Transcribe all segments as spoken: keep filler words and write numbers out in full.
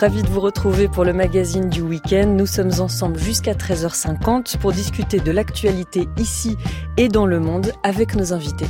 Ravi de vous retrouver pour le magazine du week-end. Nous sommes ensemble jusqu'à treize heures cinquante pour discuter de l'actualité ici et dans le monde avec nos invités.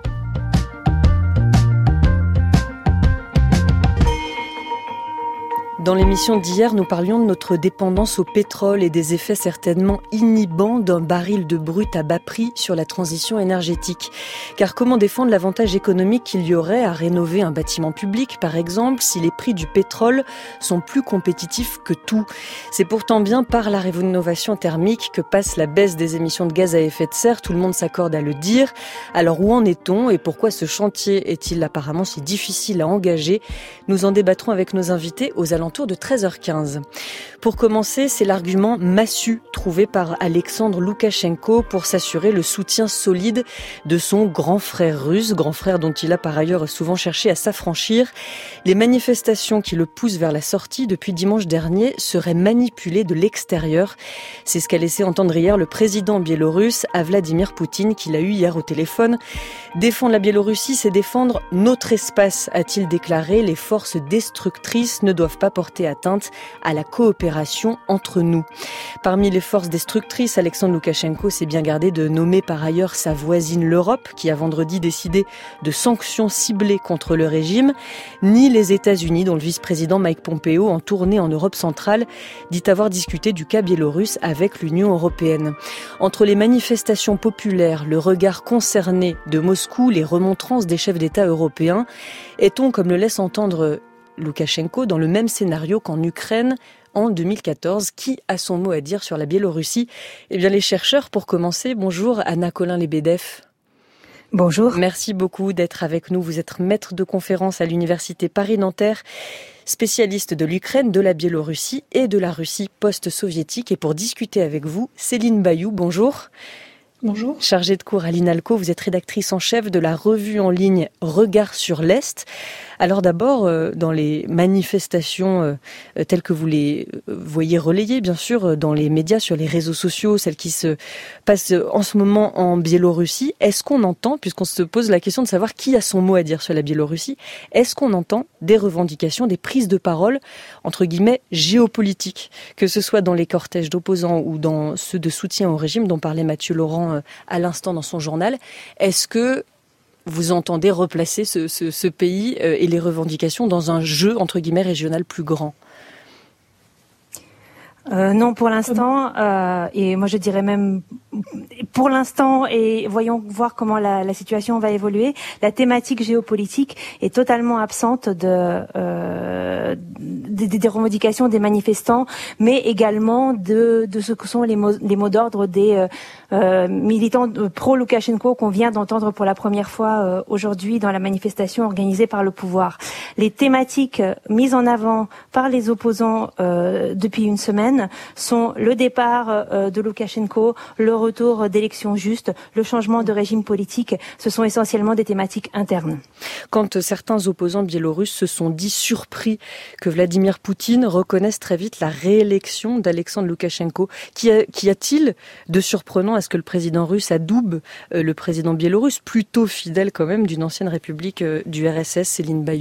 Dans l'émission d'hier, nous parlions de notre dépendance au pétrole et des effets certainement inhibants d'un baril de brut à bas prix sur la transition énergétique. Car comment défendre l'avantage économique qu'il y aurait à rénover un bâtiment public, par exemple, si les prix du pétrole sont plus compétitifs que tout ? C'est pourtant bien par la rénovation thermique que passe la baisse des émissions de gaz à effet de serre, tout le monde s'accorde à le dire. Alors où en est-on et pourquoi ce chantier est-il apparemment si difficile à engager ? Nous en débattrons avec nos invités aux alentours de treize heures quinze. Pour commencer, c'est l'argument massu trouvé par Alexandre Loukachenko pour s'assurer le soutien solide de son grand frère russe, grand frère dont il a par ailleurs souvent cherché à s'affranchir. Les manifestations qui le poussent vers la sortie depuis dimanche dernier seraient manipulées de l'extérieur. C'est ce qu'a laissé entendre hier le président biélorusse à Vladimir Poutine, qu'il a eu hier au téléphone. Défendre la Biélorussie, c'est défendre notre espace, a-t-il déclaré. Les forces destructrices ne doivent pas porter atteinte à la coopération entre nous. Parmi les forces destructrices, Alexandre Loukachenko s'est bien gardé de nommer par ailleurs sa voisine l'Europe, qui a vendredi décidé de sanctions ciblées contre le régime, ni les États-Unis, dont le vice-président Mike Pompeo, en tournée en Europe centrale, dit avoir discuté du cas biélorusse avec l'Union européenne. Entre les manifestations populaires, le regard concerné de Moscou, les remontrances des chefs d'État européens, est-on, comme le laisse entendre Loukachenko, dans le même scénario qu'en Ukraine en deux mille quatorze. Qui a son mot à dire sur la Biélorussie ? Eh bien, les chercheurs, pour commencer. Bonjour, Anna Colin-Lebedev. Bonjour. Merci beaucoup d'être avec nous. Vous êtes maître de conférence à l'Université Paris-Nanterre, spécialiste de l'Ukraine, de la Biélorussie et de la Russie post-soviétique. Et pour discuter avec vous, Céline Bayou, bonjour. Bonjour. Chargée de cours à l'INALCO, vous êtes rédactrice en chef de la revue en ligne Regard sur l'Est. Alors d'abord, euh, dans les manifestations euh, telles que vous les euh, voyez relayées, bien sûr, euh, dans les médias, sur les réseaux sociaux, celles qui se passent en ce moment en Biélorussie, est-ce qu'on entend, puisqu'on se pose la question de savoir qui a son mot à dire sur la Biélorussie, est-ce qu'on entend des revendications, des prises de parole, entre guillemets, géopolitiques, que ce soit dans les cortèges d'opposants ou dans ceux de soutien au régime dont parlait Mathieu Laurent euh, à l'instant dans son journal? Est-ce que vous entendez replacer ce, ce, ce pays euh, et les revendications dans un jeu, entre guillemets, régional plus grand ? Euh, non, pour l'instant, euh, et moi je dirais même pour l'instant, et voyons voir comment la, la situation va évoluer, la thématique géopolitique est totalement absente de, euh, des, des revendications des manifestants, mais également de, de ce que sont les mots, les mots d'ordre des euh, euh, militants pro-Loukachenko qu'on vient d'entendre pour la première fois euh, aujourd'hui dans la manifestation organisée par le pouvoir. Les thématiques mises en avant par les opposants euh, depuis une semaine sont le départ euh, de Loukachenko, le retour d'élections justes, le changement de régime politique. Ce sont essentiellement des thématiques internes. Quand certains opposants biélorusses se sont dit surpris que Vladimir Poutine reconnaisse très vite la réélection d'Alexandre Loukachenko, qu'y a, qu'y a-t-il de surprenant à ce que le président russe adoube euh, le président biélorusse, plutôt fidèle quand même d'une ancienne république euh, du R S S, Céline Bayou ?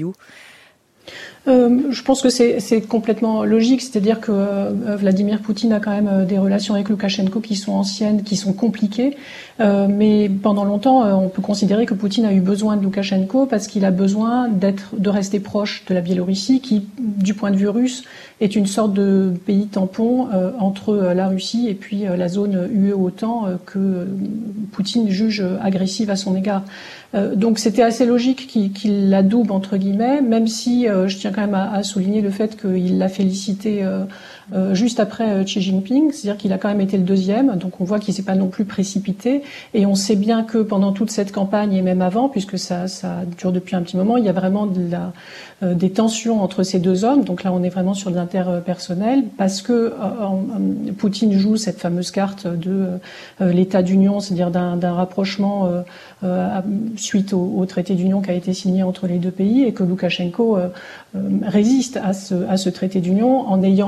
Euh, je pense que c'est, c'est complètement logique, c'est-à-dire que euh, Vladimir Poutine a quand même euh, des relations avec Loukachenko qui sont anciennes, qui sont compliquées, euh, mais pendant longtemps, euh, on peut considérer que Poutine a eu besoin de Loukachenko parce qu'il a besoin d'être, de rester proche de la Biélorussie, qui, du point de vue russe, est une sorte de pays tampon euh, entre euh, la Russie et puis euh, la zone U E-OTAN euh, que euh, Poutine juge agressive à son égard. Euh, donc c'était assez logique qu'il, qu'il l'adoube entre guillemets, même si euh, je tiens quand même à, à souligner le fait qu'il l'a félicité euh, euh, juste après euh, Xi Jinping, c'est-à-dire qu'il a quand même été le deuxième, donc on voit qu'il s'est pas non plus précipité, et on sait bien que pendant toute cette campagne et même avant, puisque ça, ça dure depuis un petit moment, il y a vraiment de la, euh, des tensions entre ces deux hommes, donc là on est vraiment sur de l'interpersonnel, parce que euh, euh, Poutine joue cette fameuse carte de euh, l'état d'union, c'est-à-dire d'un, d'un rapprochement euh, euh, suite au, au traité d'union qui a été signé entre les deux pays, et que Loukachenko euh, euh, résiste à ce, à ce traité d'union en ayant un mot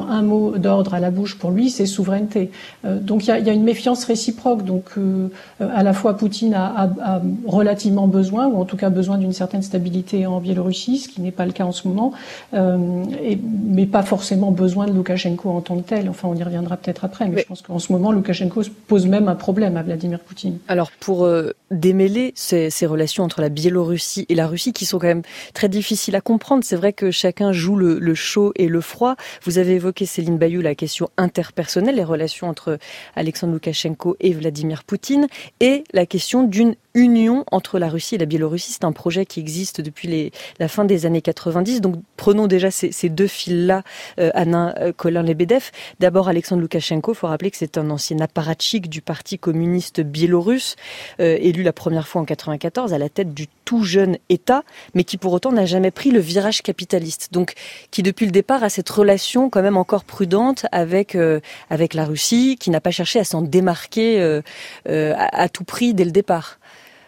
mot d'ordre à la bouche pour lui, c'est souveraineté. Euh, donc il y a, y a une méfiance réciproque. Donc euh, à la fois Poutine a, a, a relativement besoin, ou en tout cas besoin d'une certaine stabilité en Biélorussie, ce qui n'est pas le cas en ce moment, euh, et, mais pas forcément besoin de Loukachenko en tant que tel. Enfin, on y reviendra peut-être après, mais, mais je pense qu'en ce moment, Loukachenko pose même un problème à Vladimir Poutine. Alors pour euh, démêler ces, ces relations entre la Biélorussie et la Russie, qui sont quand même très difficiles à comprendre, c'est vrai que chacun joue le, le chaud et le froid. Vous avez évoqué, Céline Bayou, la question interpersonnelle, les relations entre Alexandre Loukachenko et Vladimir Poutine, et la question d'une union entre la Russie et la Biélorussie. C'est un projet qui existe depuis les, la fin des années quatre-vingt-dix. Donc prenons déjà ces, ces deux fils-là, euh, Anna euh, Kolin-Lebedev. D'abord, Alexandre Loukachenko, il faut rappeler que c'est un ancien apparatchik du Parti communiste biélorusse, euh, élu la première fois en quatre-vingt-quatorze à la tête du tout jeune État, mais qui pour autant n'a jamais pris le virage capitaliste. Donc qui depuis le départ a cette relation quand même encore prudente avec, euh, avec la Russie, qui n'a pas cherché à s'en démarquer euh, euh, à, à tout prix dès le départ.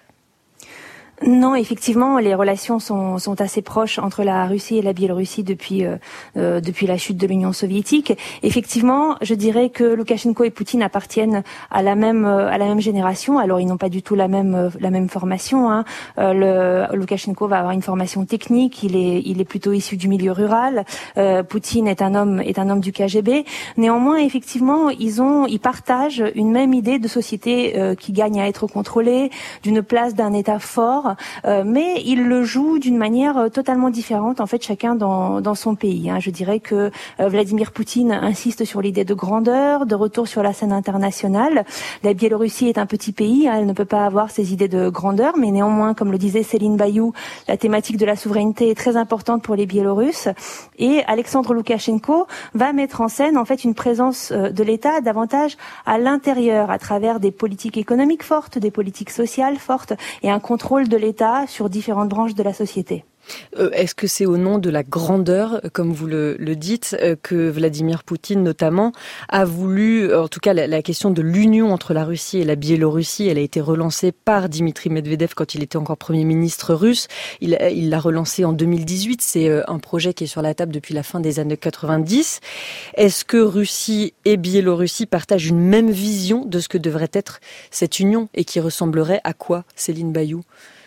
Non, effectivement, les relations sont, sont assez proches entre la Russie et la Biélorussie depuis euh, euh, depuis la chute de l'Union soviétique. Effectivement, je dirais que Loukachenko et Poutine appartiennent à la même euh, à la même génération. Alors, ils n'ont pas du tout la même euh, la même formation. Hein. Euh, le Loukachenko va avoir une formation technique. Il est il est plutôt issu du milieu rural. Euh, Poutine est un homme est un homme du K G B. Néanmoins, effectivement, ils ont ils partagent une même idée de société euh, qui gagne à être contrôlée, d'une place d'un État fort. Euh, mais il le joue d'une manière euh, totalement différente, en fait, chacun dans, dans son pays. Hein. Je dirais que euh, Vladimir Poutine insiste sur l'idée de grandeur, de retour sur la scène internationale. La Biélorussie est un petit pays, hein, elle ne peut pas avoir ces idées de grandeur, mais néanmoins, comme le disait Céline Bayou, la thématique de la souveraineté est très importante pour les Biélorusses. Et Alexandre Loukachenko va mettre en scène, en fait, une présence euh, de l'État davantage à l'intérieur, à travers des politiques économiques fortes, des politiques sociales fortes et un contrôle de l'État sur différentes branches de la société. Euh, est-ce que c'est au nom de la grandeur, comme vous le, le dites, euh, que Vladimir Poutine notamment a voulu, en tout cas la, la question de l'union entre la Russie et la Biélorussie, elle a été relancée par Dimitri Medvedev quand il était encore Premier ministre russe. Il, il l'a relancée en deux mille dix-huit, c'est euh, un projet qui est sur la table depuis la fin des années quatre-vingt-dix. Est-ce que Russie et Biélorussie partagent une même vision de ce que devrait être cette union et qui ressemblerait à quoi, Céline Bayou ?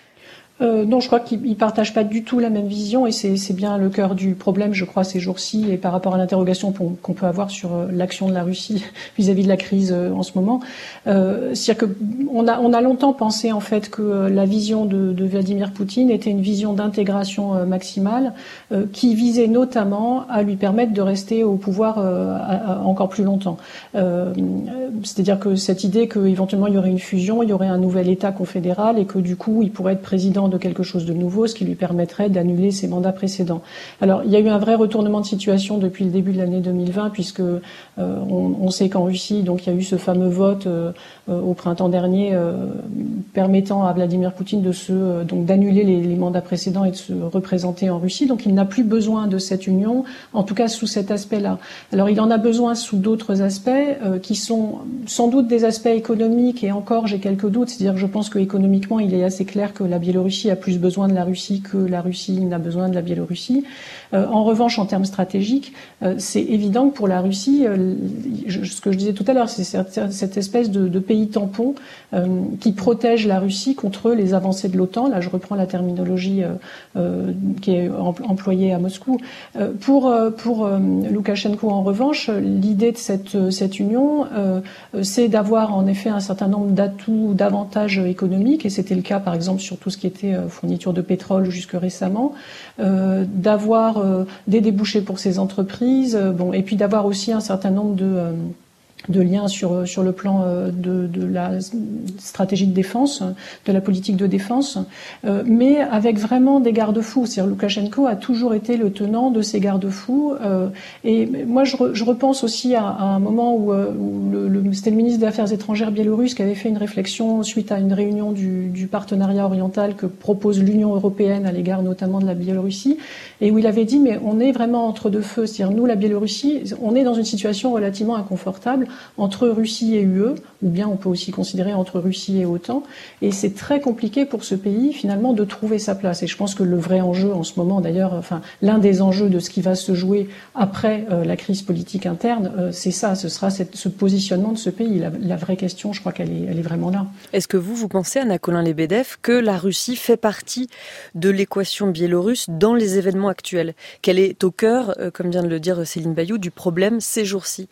Euh, non, je crois qu'ils ne partagent pas du tout la même vision et c'est, c'est bien le cœur du problème, je crois, ces jours-ci et par rapport à l'interrogation qu'on, qu'on peut avoir sur euh, l'action de la Russie vis-à-vis de la crise euh, en ce moment. Euh, c'est-à-dire que on a, on a longtemps pensé en fait que euh, la vision de, de Vladimir Poutine était une vision d'intégration euh, maximale euh, qui visait notamment à lui permettre de rester au pouvoir euh, à, à encore plus longtemps. Euh, c'est-à-dire que cette idée qu'éventuellement il y aurait une fusion, il y aurait un nouvel État confédéral et que du coup il pourrait être président de quelque chose de nouveau, ce qui lui permettrait d'annuler ses mandats précédents. Alors, il y a eu un vrai retournement de situation depuis le début de l'année deux mille vingt, puisque euh, on, on sait qu'en Russie, donc, il y a eu ce fameux vote euh, euh, au printemps dernier euh, permettant à Vladimir Poutine de se, euh, donc, d'annuler les, les mandats précédents et de se représenter en Russie. Donc, il n'a plus besoin de cette union, en tout cas sous cet aspect-là. Alors, il en a besoin sous d'autres aspects euh, qui sont sans doute des aspects économiques, et encore, j'ai quelques doutes. C'est-à-dire que je pense qu'économiquement, il est assez clair que la Biélorussie a plus besoin de la Russie que la Russie n'a besoin de la Biélorussie. Euh, en revanche, en termes stratégiques, euh, c'est évident que pour la Russie, euh, je, ce que je disais tout à l'heure, c'est cette, cette espèce de, de pays tampon euh, qui protège la Russie contre les avancées de l'OTAN. Là, je reprends la terminologie euh, euh, qui est employée à Moscou. Euh, pour euh, pour euh, Loukachenko, en revanche, l'idée de cette, cette union, euh, c'est d'avoir en effet un certain nombre d'atouts, d'avantages économiques, et c'était le cas, par exemple, sur tout ce qui était fourniture de pétrole jusque récemment, euh, d'avoir euh, des débouchés pour ces entreprises, euh, bon, et puis d'avoir aussi un certain nombre de euh, de liens sur sur le plan de, de la stratégie de défense, de la politique de défense, euh, mais avec vraiment des garde-fous. C'est-à-dire Loukachenko a toujours été le tenant de ces garde-fous. Euh, et moi, je, re, je repense aussi à, à un moment où, où le, le, c'était le ministre des Affaires étrangères biélorusse qui avait fait une réflexion suite à une réunion du, du partenariat oriental que propose l'Union européenne à l'égard notamment de la Biélorussie, et où il avait dit, mais on est vraiment entre deux feux. C'est-à-dire nous, la Biélorussie, on est dans une situation relativement inconfortable. entre Russie et U E, ou bien on peut aussi considérer entre Russie et OTAN. Et c'est très compliqué pour ce pays, finalement, de trouver sa place. Et je pense que le vrai enjeu en ce moment, d'ailleurs, enfin, l'un des enjeux de ce qui va se jouer après euh, la crise politique interne, euh, c'est ça, ce sera cette, ce positionnement de ce pays. La, la vraie question, je crois qu'elle est, elle est vraiment là. Est-ce que vous, vous pensez, Anna Colin-Lebedev, que la Russie fait partie de l'équation biélorusse dans les événements actuels, qu'elle est au cœur, euh, comme vient de le dire Céline Bayou, du problème ces jours-ci?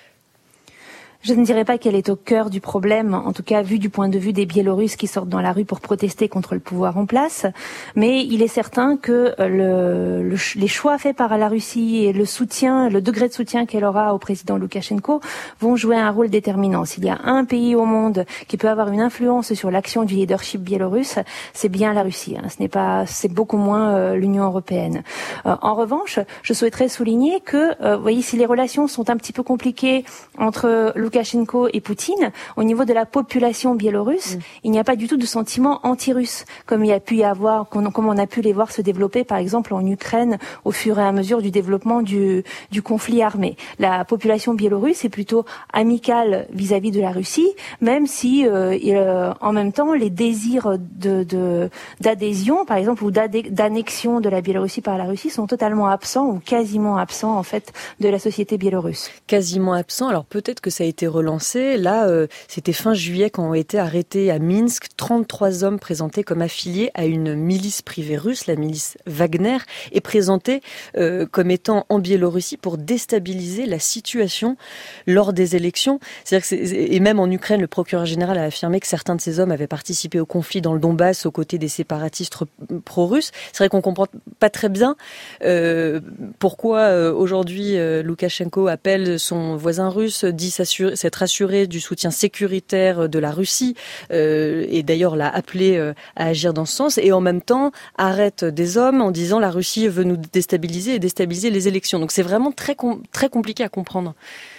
Je ne dirais pas qu'elle est au cœur du problème, en tout cas vu du point de vue des Biélorusses qui sortent dans la rue pour protester contre le pouvoir en place. Mais il est certain que le, le, les choix faits par la Russie et le soutien, le degré de soutien qu'elle aura au président Loukachenko vont jouer un rôle déterminant. S'il y a un pays au monde qui peut avoir une influence sur l'action du leadership biélorusse, c'est bien la Russie. Hein. Ce n'est pas, c'est beaucoup moins euh, l'Union européenne. Euh, en revanche, je souhaiterais souligner que, euh, vous voyez, si les relations sont un petit peu compliquées entre Loukachenko et Poutine, au niveau de la population biélorusse, mmh. il n'y a pas du tout de sentiment anti-russe, comme il y a pu y avoir, comme on a pu les voir se développer, par exemple, en Ukraine, au fur et à mesure du développement du, du conflit armé. La population biélorusse est plutôt amicale vis-à-vis de la Russie, même si, euh, il, euh, en même temps, les désirs de, de, d'adhésion, par exemple, ou d'annexion de la Biélorussie par la Russie sont totalement absents, ou quasiment absents, en fait, de la société biélorusse. Quasiment absents. Alors peut-être que ça a été relancé. Là, euh, c'était fin juillet quand ont été arrêtés à Minsk trente-trois hommes présentés comme affiliés à une milice privée russe, la milice Wagner, et présentés euh, comme étant en Biélorussie pour déstabiliser la situation lors des élections. C'est-à-dire que c'est, et même en Ukraine, le procureur général a affirmé que certains de ces hommes avaient participé au conflit dans le Donbass aux côtés des séparatistes pro-russes. C'est vrai qu'on comprend pas très bien euh, pourquoi euh, aujourd'hui euh, Loukachenko appelle son voisin russe, dit s'assurer s'être assuré du soutien sécuritaire de la Russie euh, et d'ailleurs l'a appelé euh, à agir dans ce sens et en même temps arrête des hommes en disant la Russie veut nous déstabiliser et déstabiliser les élections. Donc c'est vraiment très com- très compliqué à comprendre.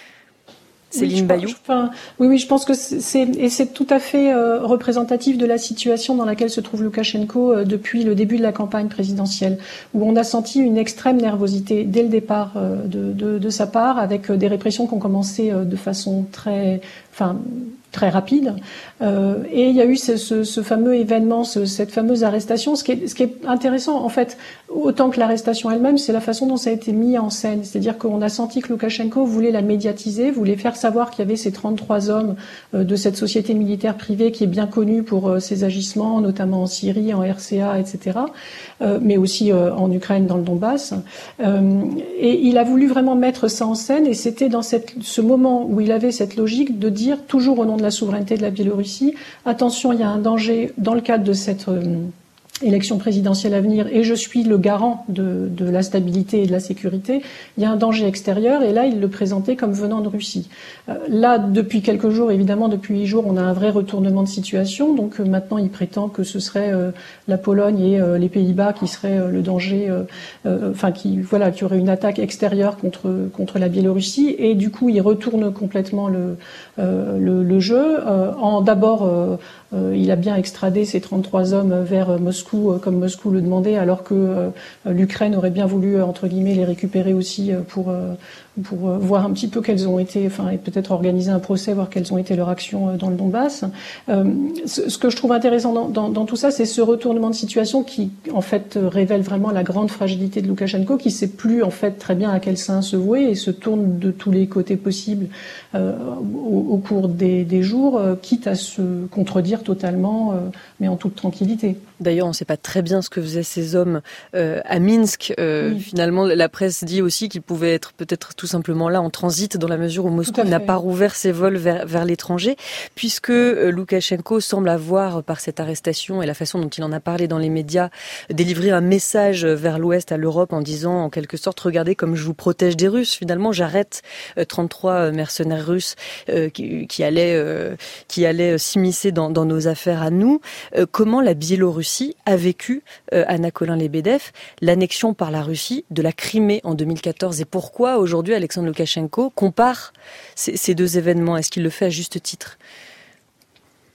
Céline oui, Bayou. Je, enfin, oui, oui, je pense que c'est et c'est tout à fait euh, représentatif de la situation dans laquelle se trouve Loukachenko euh, depuis le début de la campagne présidentielle, où on a senti une extrême nervosité dès le départ euh, de, de, de sa part, avec euh, des répressions qui ont commencé euh, de façon très, enfin, très rapide. Euh, et il y a eu ce, ce, ce fameux événement, ce, cette fameuse arrestation. Ce qui est, ce qui est intéressant, en fait, autant que l'arrestation elle-même, c'est la façon dont ça a été mis en scène. C'est-à-dire qu'on a senti que Loukachenko voulait la médiatiser, voulait faire savoir qu'il y avait ces trente-trois hommes euh, de cette société militaire privée qui est bien connue pour euh, ses agissements, notamment en Syrie, en R C A, et cetera, euh, mais aussi euh, en Ukraine, dans le Donbass. Euh, et il a voulu vraiment mettre ça en scène, et c'était dans cette, ce moment où il avait cette logique de dire, toujours au nom de la souveraineté de la Biélorussie, attention, il y a un danger dans le cadre de cette euh, élection présidentielle à venir, et je suis le garant de, de la stabilité et de la sécurité, il y a un danger extérieur, et là, il le présentait comme venant de Russie. Euh, là, depuis quelques jours, évidemment, depuis huit jours, on a un vrai retournement de situation, donc euh, maintenant, il prétend que ce serait euh, la Pologne et euh, les Pays-Bas qui seraient euh, le danger, euh, euh, enfin, qui, voilà, qui aurait une attaque extérieure contre, contre la Biélorussie, et du coup, il retourne complètement le, euh, le, le jeu, euh, en d'abord, euh, euh, il a bien extradé ces trente-trois hommes vers euh, Moscou, comme Moscou le demandait, alors que euh, l'Ukraine aurait bien voulu, entre guillemets, les récupérer aussi pour, euh, pour euh, voir un petit peu quelles ont été, enfin, et peut-être organiser un procès, voir quelles ont été leurs actions euh, dans le Donbass. Euh, ce, ce que je trouve intéressant dans, dans, dans tout ça, c'est ce retournement de situation qui, en fait, révèle vraiment la grande fragilité de Loukachenko, qui sait plus, en fait, très bien à quel sein se vouer et se tourne de tous les côtés possibles euh, au, au cours des, des jours, euh, quitte à se contredire totalement, euh, mais en toute tranquillité. D'ailleurs, on ne sait pas très bien ce que faisaient ces hommes euh, à Minsk. Euh, oui. Finalement, la presse dit aussi qu'ils pouvaient être peut-être tout simplement là en transit, dans la mesure où Moscou n'a pas rouvert ses vols vers, vers l'étranger, puisque euh, Loukachenko semble avoir, par cette arrestation et la façon dont il en a parlé dans les médias, délivré un message vers l'Ouest, à l'Europe, en disant en quelque sorte, regardez comme je vous protège des Russes. Finalement, j'arrête euh, trente-trois mercenaires russes euh, qui, qui allaient, euh, qui allaient s'immiscer dans, dans nos affaires à nous. Euh, comment la Biélorussie a vécu, euh, Anna Colin-Lebedev, l'annexion par la Russie de la Crimée en deux mille quatorze, et pourquoi aujourd'hui Alexandre Loukachenko compare ces, ces deux événements? Est-ce qu'il le fait à juste titre?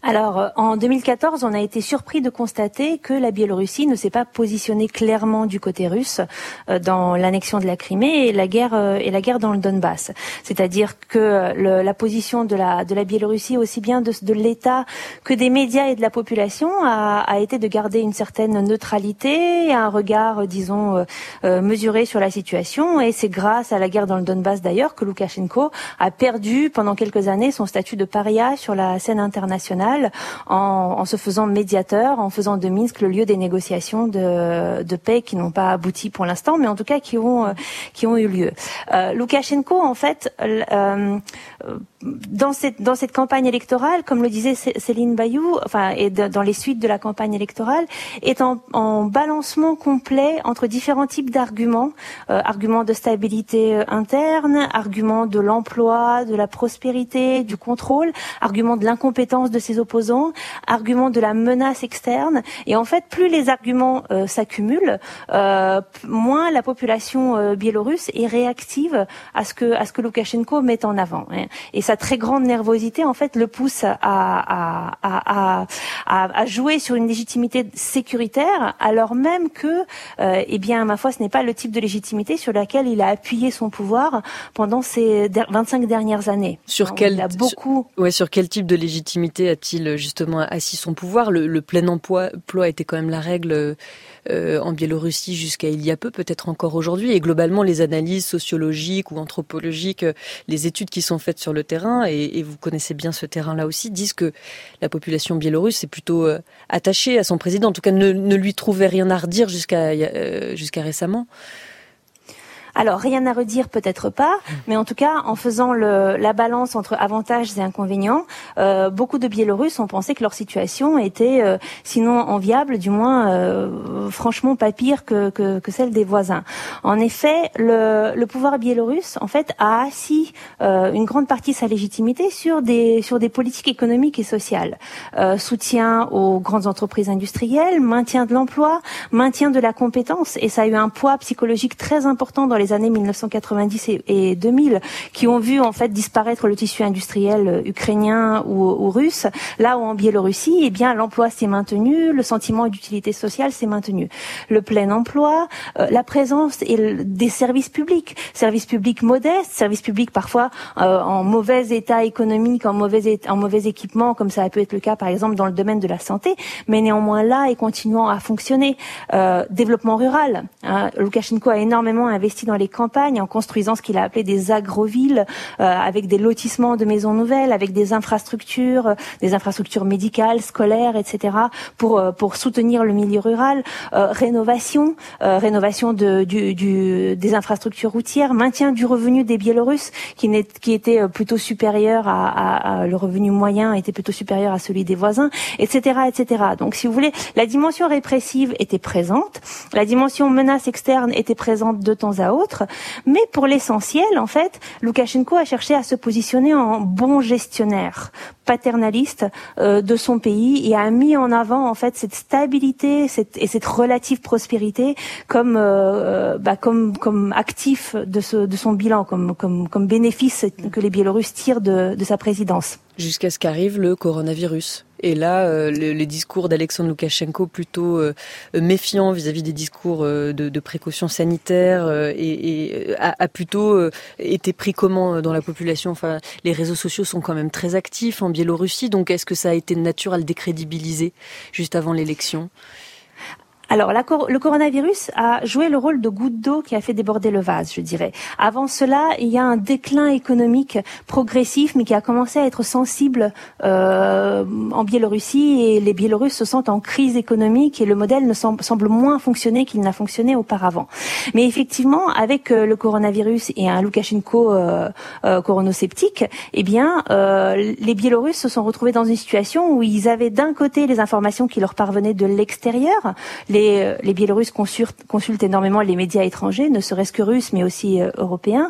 Alors, en deux mille quatorze, on a été surpris de constater que la Biélorussie ne s'est pas positionnée clairement du côté russe euh, dans l'annexion de la Crimée et la guerre euh, et la guerre dans le Donbass. C'est-à-dire que le, la position de la de la Biélorussie, aussi bien de, de l'État que des médias et de la population, a, a été de garder une certaine neutralité, un regard, disons, euh, euh, mesuré sur la situation. Et c'est grâce à la guerre dans le Donbass, d'ailleurs, que Loukachenko a perdu pendant quelques années son statut de paria sur la scène internationale. En, en se faisant médiateur, en faisant de Minsk le lieu des négociations de, de paix qui n'ont pas abouti pour l'instant, mais en tout cas qui ont euh, qui ont eu lieu. Euh, Loukachenko, en fait, euh, dans cette dans cette campagne électorale, comme le disait Céline Bayou, enfin et de, dans les suites de la campagne électorale, est en, en balancement complet entre différents types d'arguments, euh, arguments de stabilité interne, arguments de l'emploi, de la prospérité, du contrôle, arguments de l'incompétence de ses opposants, argument de la menace externe, et en fait plus les arguments euh, s'accumulent, euh, moins la population euh, biélorusse est réactive à ce que à ce que Loukachenko met en avant, hein. Et sa très grande nervosité en fait le pousse à à à à, à jouer sur une légitimité sécuritaire, alors même que euh, eh bien ma foi ce n'est pas le type de légitimité sur laquelle il a appuyé son pouvoir pendant ces vingt-cinq dernières années. Sur Alors, quel il a beaucoup sur, ouais sur quel type de légitimité a-t-il justement assis son pouvoir? Le, le plein emploi, emploi était quand même la règle euh, en Biélorussie jusqu'à il y a peu, peut-être encore aujourd'hui. Et globalement, les analyses sociologiques ou anthropologiques, les études qui sont faites sur le terrain, et, et vous connaissez bien ce terrain-là aussi, disent que la population biélorusse est plutôt euh, attachée à son président. En tout cas, ne, ne lui trouvait rien à redire jusqu'à, euh, jusqu'à récemment. Alors, rien à redire, peut-être pas, mais en tout cas, en faisant le, la balance entre avantages et inconvénients, euh, beaucoup de Biélorusses ont pensé que leur situation était, euh, sinon enviable, du moins, euh, franchement, pas pire que, que, que celle des voisins. En effet, le, le pouvoir biélorusse, en fait, a assis euh, une grande partie de sa légitimité sur des, sur des politiques économiques et sociales. Euh, soutien aux grandes entreprises industrielles, maintien de l'emploi, maintien de la compétence, et ça a eu un poids psychologique très important dans les les années mille neuf cent quatre-vingt-dix et deux mille, qui ont vu en fait disparaître le tissu industriel ukrainien ou, ou russe, là où en Biélorussie, eh bien l'emploi s'est maintenu, le sentiment d'utilité sociale s'est maintenu, le plein emploi, euh, la présence et le, des services publics, services publics modestes, services publics parfois euh, en mauvais état économique, en mauvais état, en mauvais équipement, comme ça a pu être le cas par exemple dans le domaine de la santé, mais néanmoins là et continuant à fonctionner. Euh, développement rural, hein, Loukachenko a énormément investi dans les campagnes en construisant ce qu'il a appelé des agrovilles, euh, avec des lotissements de maisons nouvelles, avec des infrastructures, euh, des infrastructures médicales, scolaires, et cetera pour euh, pour soutenir le milieu rural, euh, rénovation, euh, rénovation de, du, du des infrastructures routières, maintien du revenu des Biélorusses qui n'est qui était plutôt supérieur à, à, à le revenu moyen était plutôt supérieur à celui des voisins, et cetera, et cetera. Donc, si vous voulez, la dimension répressive était présente, la dimension menace externe était présente de temps à autre. Mais pour l'essentiel, en fait, Loukachenko a cherché à se positionner en bon gestionnaire, paternaliste euh, de son pays, et a mis en avant en fait cette stabilité cette, et cette relative prospérité comme euh, bah, comme comme actif de ce de son bilan, comme comme comme bénéfice que les Biélorusses tirent de, de sa présidence. Jusqu'à ce qu'arrive le coronavirus. Et là, euh, le, les discours d'Alexandre Loukachenko plutôt euh, méfiants vis-à-vis des discours euh, de, de précautions sanitaires euh, et, et a, a plutôt euh, été pris comment dans la population. Enfin, les réseaux sociaux sont quand même très actifs en Biélorussie, donc est-ce que ça a été de nature à le décrédibiliser juste avant l'élection ? Alors, la, le coronavirus a joué le rôle de goutte d'eau qui a fait déborder le vase, je dirais. Avant cela, il y a un déclin économique progressif, mais qui a commencé à être sensible euh, en Biélorussie, et les Biélorusses se sentent en crise économique et le modèle ne semble, semble moins fonctionner qu'il n'a fonctionné auparavant. Mais effectivement, avec euh, le coronavirus et un Loukachenko euh, euh, coronosceptique, eh bien, euh, les Biélorusses se sont retrouvés dans une situation où ils avaient d'un côté les informations qui leur parvenaient de l'extérieur, les, les Biélorusses consultent, consultent énormément les médias étrangers, ne serait-ce que russes, mais aussi euh, européens.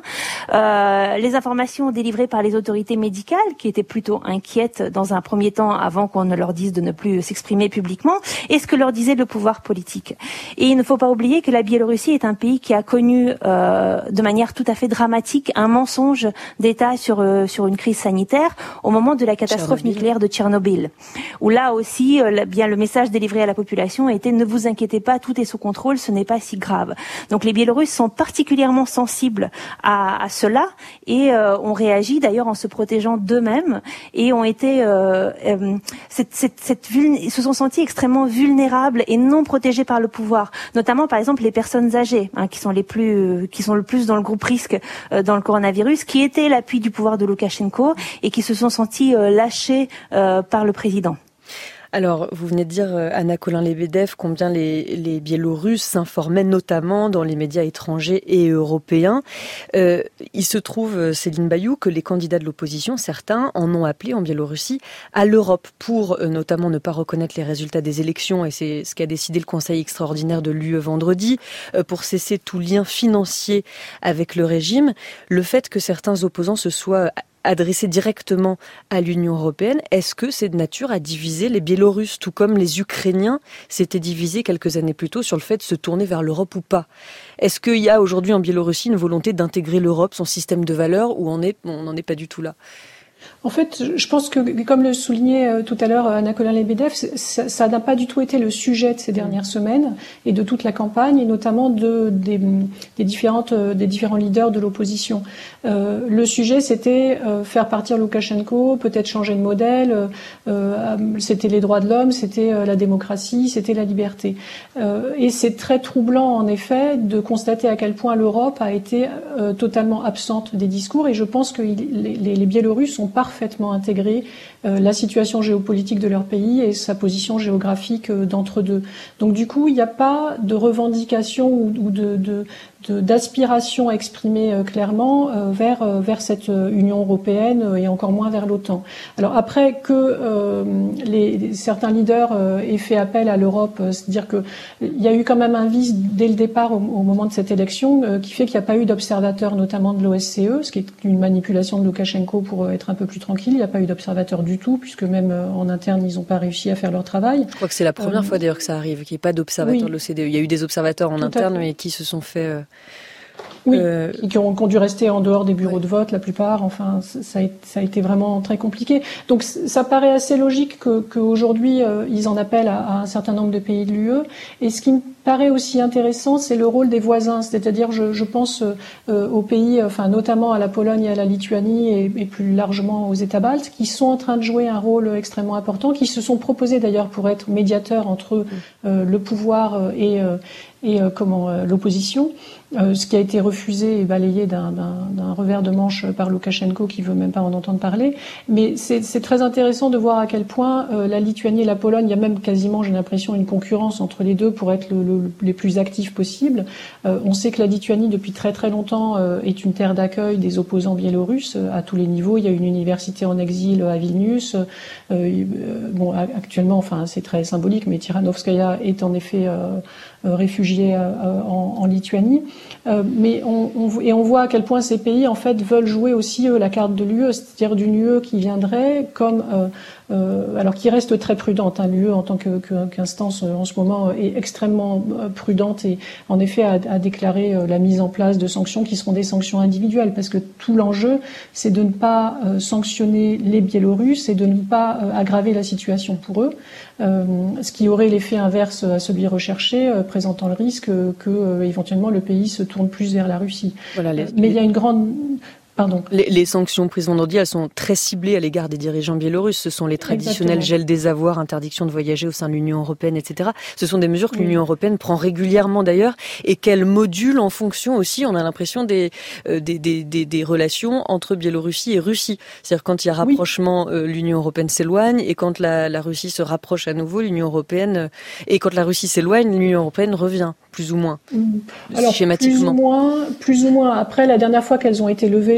Euh, les informations délivrées par les autorités médicales, qui étaient plutôt inquiètes dans un premier temps avant qu'on ne leur dise de ne plus s'exprimer publiquement, et ce que leur disait le pouvoir politique. Et il ne faut pas oublier que la Biélorussie est un pays qui a connu euh, de manière tout à fait dramatique un mensonge d'État sur euh, sur une crise sanitaire au moment de la catastrophe Tchernobyl. nucléaire de Tchernobyl, où là aussi euh, bien le message délivré à la population était ne vous inquiétez pas, tout est sous contrôle, ce n'est pas si grave. Donc les Biélorusses sont particulièrement sensibles à, à cela et euh, ont réagi d'ailleurs en se protégeant d'eux-mêmes et ont été euh, euh, cette, cette, cette vuln- se sont sentis extrêmement vulnérables et non protégés par le pouvoir, notamment par exemple les personnes âgées hein, qui sont les plus euh, qui sont le plus dans le groupe risque euh, dans le coronavirus, qui étaient l'appui du pouvoir de Loukachenko et qui se sont sentis euh, lâchés euh, par le président. Alors, vous venez de dire, Anna Colin-Lebedev, combien les, les Biélorusses s'informaient notamment dans les médias étrangers et européens. Euh, il se trouve, Céline Bayou, que les candidats de l'opposition, certains, en ont appelé en Biélorussie à l'Europe pour euh, notamment ne pas reconnaître les résultats des élections, et c'est ce qu'a décidé le Conseil extraordinaire de l'U E vendredi, euh, pour cesser tout lien financier avec le régime. Le fait que certains opposants se soient adressé directement à l'Union européenne, est-ce que c'est de nature à diviser les Biélorusses, tout comme les Ukrainiens s'étaient divisés quelques années plus tôt sur le fait de se tourner vers l'Europe ou pas? Est-ce qu'il y a aujourd'hui en Biélorussie une volonté d'intégrer l'Europe, son système de valeurs, ou on est, on n'en est pas du tout là? En fait, je pense que, comme le soulignait tout à l'heure Anna Colin-Lebedev, ça, ça n'a pas du tout été le sujet de ces dernières semaines et de toute la campagne, et notamment de, des, des, différentes, des différents leaders de l'opposition. Euh, le sujet, c'était euh, faire partir Loukachenko, peut-être changer de modèle, euh, c'était les droits de l'homme, c'était euh, la démocratie, c'était la liberté. Euh, et c'est très troublant, en effet, de constater à quel point l'Europe a été euh, totalement absente des discours, et je pense que les, les, les Biélorusses sont parfaitement intégré euh, la situation géopolitique de leur pays et sa position géographique euh, d'entre-deux. Donc du coup, il n'y a pas de revendication ou, ou de, de, de, d'aspiration exprimée euh, clairement euh, vers, euh, vers cette euh, Union européenne euh, et encore moins vers l'OTAN. Alors après que euh, les, certains leaders euh, aient fait appel à l'Europe, euh, c'est-à-dire que il y a eu quand même un vice dès le départ au, au moment de cette élection euh, qui fait qu'il n'y a pas eu d'observateurs, notamment de l'O S C E, ce qui est une manipulation de Loukachenko pour euh, être un peu plus tranquille. Il n'y a pas eu d'observateurs du tout, puisque même euh, en interne, ils n'ont pas réussi à faire leur travail. Je crois que c'est la première euh, fois d'ailleurs que ça arrive, qu'il n'y ait pas d'observateurs oui. de l'O C D E. Il y a eu des observateurs en interne, mais qui se sont fait... Euh, oui, euh... qui, ont, qui ont dû rester en dehors des bureaux oui. de vote, la plupart. Enfin, ça a, ça a été vraiment très compliqué. Donc, ça paraît assez logique que, qu'aujourd'hui, euh, ils en appellent à, à un certain nombre de pays de l'U E. Et ce qui me paraît aussi intéressant, c'est le rôle des voisins. C'est-à-dire, je, je pense euh, aux pays, enfin, notamment à la Pologne et à la Lituanie, et, et plus largement aux États baltes, qui sont en train de jouer un rôle extrêmement important, qui se sont proposés d'ailleurs pour être médiateurs entre euh, le pouvoir et, euh, et euh, comment euh, l'opposition. Euh, ce qui a été refusé et balayé d'un, d'un, d'un revers de manche par Loukachenko, qui veut même pas en entendre parler. Mais c'est, c'est très intéressant de voir à quel point euh, la Lituanie et la Pologne, il y a même quasiment, j'ai l'impression, une concurrence entre les deux pour être le, le, les plus actifs possibles. Euh, on sait que la Lituanie, depuis très très longtemps, euh, est une terre d'accueil des opposants biélorusses euh, à tous les niveaux. Il y a une université en exil à Vilnius. Euh, euh, bon, actuellement, enfin, c'est très symbolique, mais Tiranovskaya est en effet euh, euh, réfugiée euh, en, en Lituanie. Euh, mais on, on, et on voit à quel point ces pays en fait veulent jouer aussi eux, la carte de l'U E, c'est-à-dire d'une U E qui viendrait comme euh, euh, alors qui reste très prudente. Hein, L'U E en tant que, que, qu'instance euh, en ce moment est extrêmement euh, prudente et en effet a, a déclaré euh, la mise en place de sanctions qui seront des sanctions individuelles, parce que tout l'enjeu c'est de ne pas euh, sanctionner les Biélorusses et de ne pas euh, aggraver la situation pour eux, euh, ce qui aurait l'effet inverse à celui recherché, euh, présentant le risque euh, que euh, éventuellement le pays se tourne plus vers la Russie. Voilà, les, mais il y a une grande... Pardon. Les, les sanctions prises vendredi, elles sont très ciblées à l'égard des dirigeants biélorusses. Ce sont les traditionnels Exactement. Gels des avoirs, interdiction de voyager au sein de l'Union européenne, et cetera. Ce sont des mesures que oui. l'Union européenne prend régulièrement d'ailleurs et qu'elle module en fonction aussi, on a l'impression, des, euh, des, des, des, des relations entre Biélorussie et Russie. C'est-à-dire quand il y a rapprochement, oui. euh, l'Union européenne s'éloigne, et quand la, la Russie se rapproche à nouveau, l'Union européenne... Euh, et quand la Russie s'éloigne, l'Union européenne revient, plus ou moins, Alors, schématiquement. Plus ou moins, plus ou moins. Après, la dernière fois qu'elles ont été levées,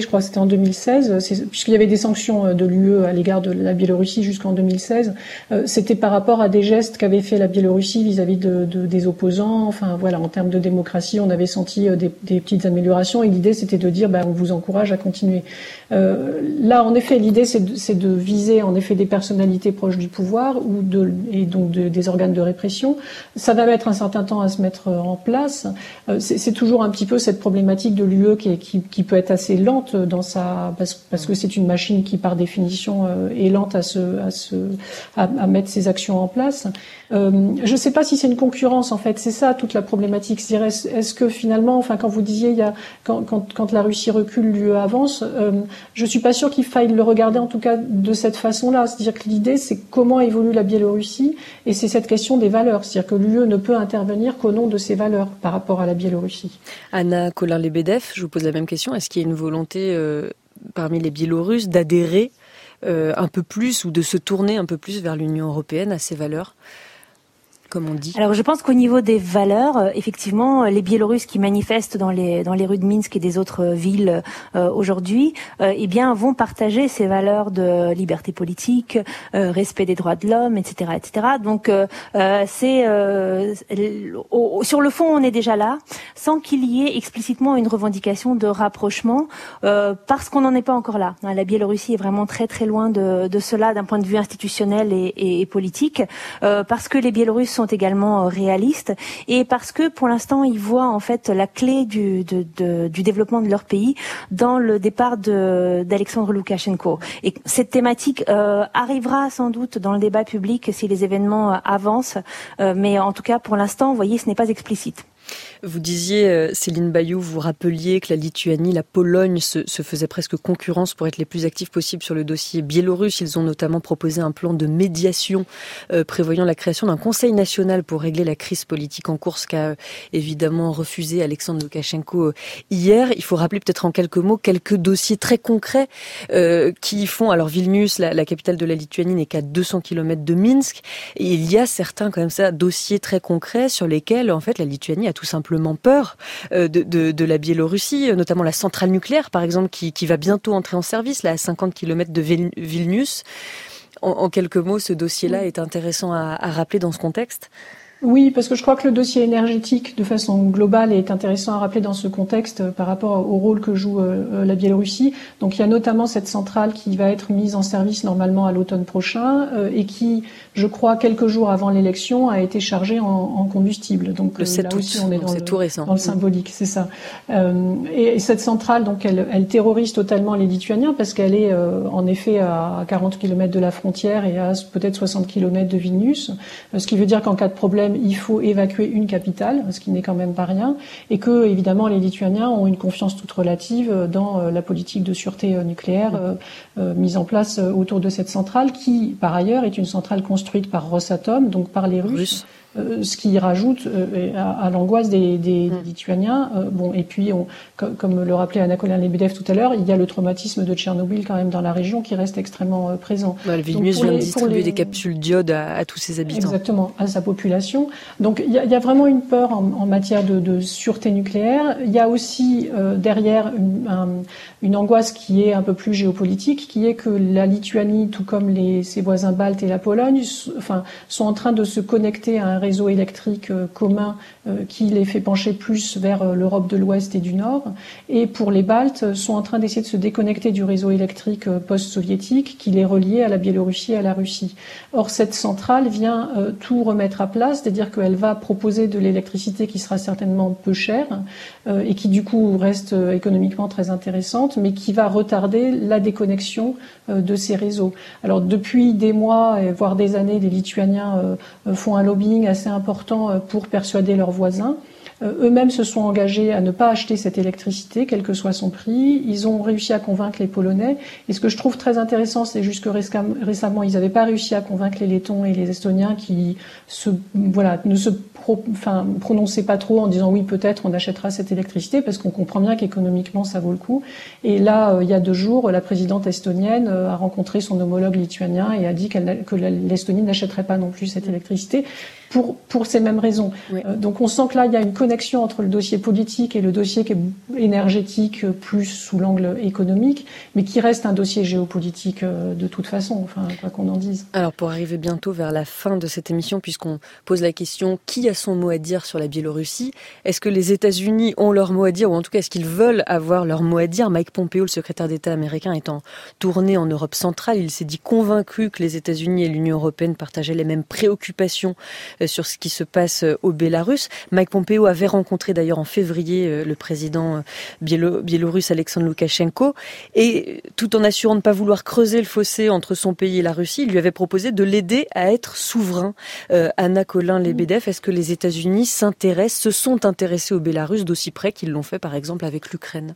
je crois que c'était en deux mille seize, c'est, puisqu'il y avait des sanctions de l'U E à l'égard de la Biélorussie jusqu'en deux mille seize, euh, c'était par rapport à des gestes qu'avait fait la Biélorussie vis-à-vis de, de, des opposants. Enfin voilà, en termes de démocratie, on avait senti des, des petites améliorations et l'idée c'était de dire, ben, on vous encourage à continuer. Euh, là, en effet, l'idée c'est de, c'est de viser en effet des personnalités proches du pouvoir ou de, et donc de, des organes de répression. Ça va mettre un certain temps à se mettre en place. Euh, c'est, c'est toujours un petit peu cette problématique de l'U E qui, est, qui, qui peut être assez lente dans sa, parce, parce que c'est une machine qui par définition euh, est lente à se, à se, à, à mettre ses actions en place. Euh, je ne sais pas si c'est une concurrence en fait. C'est ça toute la problématique. C'est-à-dire, est-ce, est-ce que finalement, enfin quand vous disiez il y a quand, quand, quand la Russie recule, l'U E avance. Euh, je suis pas sûre qu'il faille le regarder en tout cas de cette façon-là. C'est-à-dire que l'idée c'est comment évolue la Biélorussie et c'est cette question des valeurs. C'est-à-dire que l'U E ne peut intervenir qu'au nom de ses valeurs par rapport à la Biélorussie. Anna Kollin-Lebedev, je vous pose la même question. Est-ce qu'il y a une volonté euh, parmi les Biélorusses d'adhérer euh, un peu plus ou de se tourner un peu plus vers l'Union européenne, à ses valeurs, comme on dit? Alors je pense qu'au niveau des valeurs, euh, effectivement, les Biélorusses qui manifestent dans les dans les rues de Minsk et des autres euh, villes euh, aujourd'hui, euh, eh bien vont partager ces valeurs de liberté politique, euh, respect des droits de l'homme, et cetera, et cetera. Donc euh, euh, c'est euh, au, sur le fond on est déjà là, sans qu'il y ait explicitement une revendication de rapprochement, euh, parce qu'on n'en est pas encore là. La Biélorussie est vraiment très très loin de, de cela d'un point de vue institutionnel et, et, et politique, euh, parce que les Biélorusses sont également réalistes et parce que pour l'instant ils voient en fait la clé du, de, de, du développement de leur pays dans le départ de, d'Alexandre Loukachenko. Et cette thématique euh, arrivera sans doute dans le débat public si les événements euh, avancent, euh, mais en tout cas pour l'instant, vous voyez, ce n'est pas explicite. Vous disiez, Céline Bayou, vous rappeliez que la Lituanie, la Pologne se, se faisaient presque concurrence pour être les plus actifs possibles sur le dossier biélorusse. Ils ont notamment proposé un plan de médiation euh, prévoyant la création d'un conseil national pour régler la crise politique en cours, ce qu'a euh, évidemment refusé Alexandre Loukachenko euh, hier. Il faut rappeler peut-être en quelques mots quelques dossiers très concrets euh, qui font... Alors Vilnius, la, la capitale de la Lituanie, n'est qu'à deux cents kilomètres de Minsk. Et il y a certains quand même ça, dossiers très concrets sur lesquels en fait la Lituanie a tout simplement peur de, de, de la Biélorussie, notamment la centrale nucléaire, par exemple, qui, qui va bientôt entrer en service, là, à cinquante kilomètres de Vilnius. En, en quelques mots, ce dossier-là est intéressant à, à rappeler dans ce contexte. Oui, parce que je crois que le dossier énergétique, de façon globale, est intéressant à rappeler dans ce contexte euh, par rapport au rôle que joue euh, la Biélorussie. Donc il y a notamment cette centrale qui va être mise en service normalement à l'automne prochain euh, et qui, je crois, quelques jours avant l'élection, a été chargée en, en combustible. Donc le sept là août, aussi, on est dans, c'est le, tout récent. dans le symbolique, c'est ça. Euh, et, et cette centrale, donc, elle, elle terrorise totalement les Lituaniens parce qu'elle est euh, en effet à quarante kilomètres de la frontière et à peut-être soixante kilomètres de Vilnius, euh, ce qui veut dire qu'en cas de problème, il faut évacuer une capitale, ce qui n'est quand même pas rien, et que, évidemment, les Lituaniens ont une confiance toute relative dans la politique de sûreté nucléaire euh, euh, mise en place autour de cette centrale, qui, par ailleurs, est une centrale construite par Rosatom, donc par les Russes. Russe. Euh, ce qui rajoute euh, à, à l'angoisse des, des, des Lituaniens. Euh, bon, et puis, on, comme, comme le rappelait Anna Kollin-Lebedev tout à l'heure, il y a le traumatisme de Tchernobyl quand même dans la région qui reste extrêmement euh, présent. Bah, le Vilnius vient de distribuer les... des capsules d'iode à, à tous ses habitants. Exactement, à sa population. Donc, il y a, il y a vraiment une peur en, en matière de, de sûreté nucléaire. Il y a aussi euh, derrière une, un, une angoisse qui est un peu plus géopolitique, qui est que la Lituanie, tout comme les, ses voisins baltes et la Pologne, enfin, sont en train de se connecter à un réseau électrique euh, commun euh, qui les fait pencher plus vers euh, l'Europe de l'Ouest et du Nord. Et pour les Baltes, sont en train d'essayer de se déconnecter du réseau électrique euh, post-soviétique qui les reliait à la Biélorussie et à la Russie. Or, cette centrale vient euh, tout remettre à plat, c'est-à-dire qu'elle va proposer de l'électricité qui sera certainement peu chère euh, et qui, du coup, reste euh, économiquement très intéressante, mais qui va retarder la déconnexion euh, de ces réseaux. Alors, depuis des mois, et voire des années, les Lituaniens euh, font un lobbying assez important pour persuader leurs voisins. Eux-mêmes se sont engagés à ne pas acheter cette électricité, quel que soit son prix. Ils ont réussi à convaincre les Polonais. Et ce que je trouve très intéressant, c'est juste que récemment, ils n'avaient pas réussi à convaincre les Lettons et les Estoniens qui se, voilà, ne se pro, enfin, prononçaient pas trop en disant oui, peut-être on achètera cette électricité, parce qu'on comprend bien qu'économiquement, ça vaut le coup. Et là, euh, il y a deux jours, la présidente estonienne euh, a rencontré son homologue lituanien et a dit qu'elle, que l'Estonie n'achèterait pas non plus cette électricité. pour pour ces mêmes raisons. Oui. Euh, donc on sent que là il y a une connexion entre le dossier politique et le dossier qui est énergétique plus sous l'angle économique, mais qui reste un dossier géopolitique euh, de toute façon, enfin quoi qu'on en dise. Alors pour arriver bientôt vers la fin de cette émission, puisqu'on pose la question qui a son mot à dire sur la Biélorussie, est-ce que les États-Unis ont leur mot à dire, ou en tout cas est-ce qu'ils veulent avoir leur mot à dire? Mike Pompeo, le secrétaire d'État américain, est en tournée en Europe centrale. Il s'est dit convaincu que les États-Unis et l'Union européenne partageaient les mêmes préoccupations sur ce qui se passe au Bélarus. Mike Pompeo avait rencontré d'ailleurs en février le président biélo- biélorusse Alexandre Loukachenko, et tout en assurant de ne pas vouloir creuser le fossé entre son pays et la Russie, il lui avait proposé de l'aider à être souverain. Euh, Anna Colin-Lebedev, est-ce que les États-Unis s'intéressent, se sont intéressés au Bélarus d'aussi près qu'ils l'ont fait par exemple avec l'Ukraine?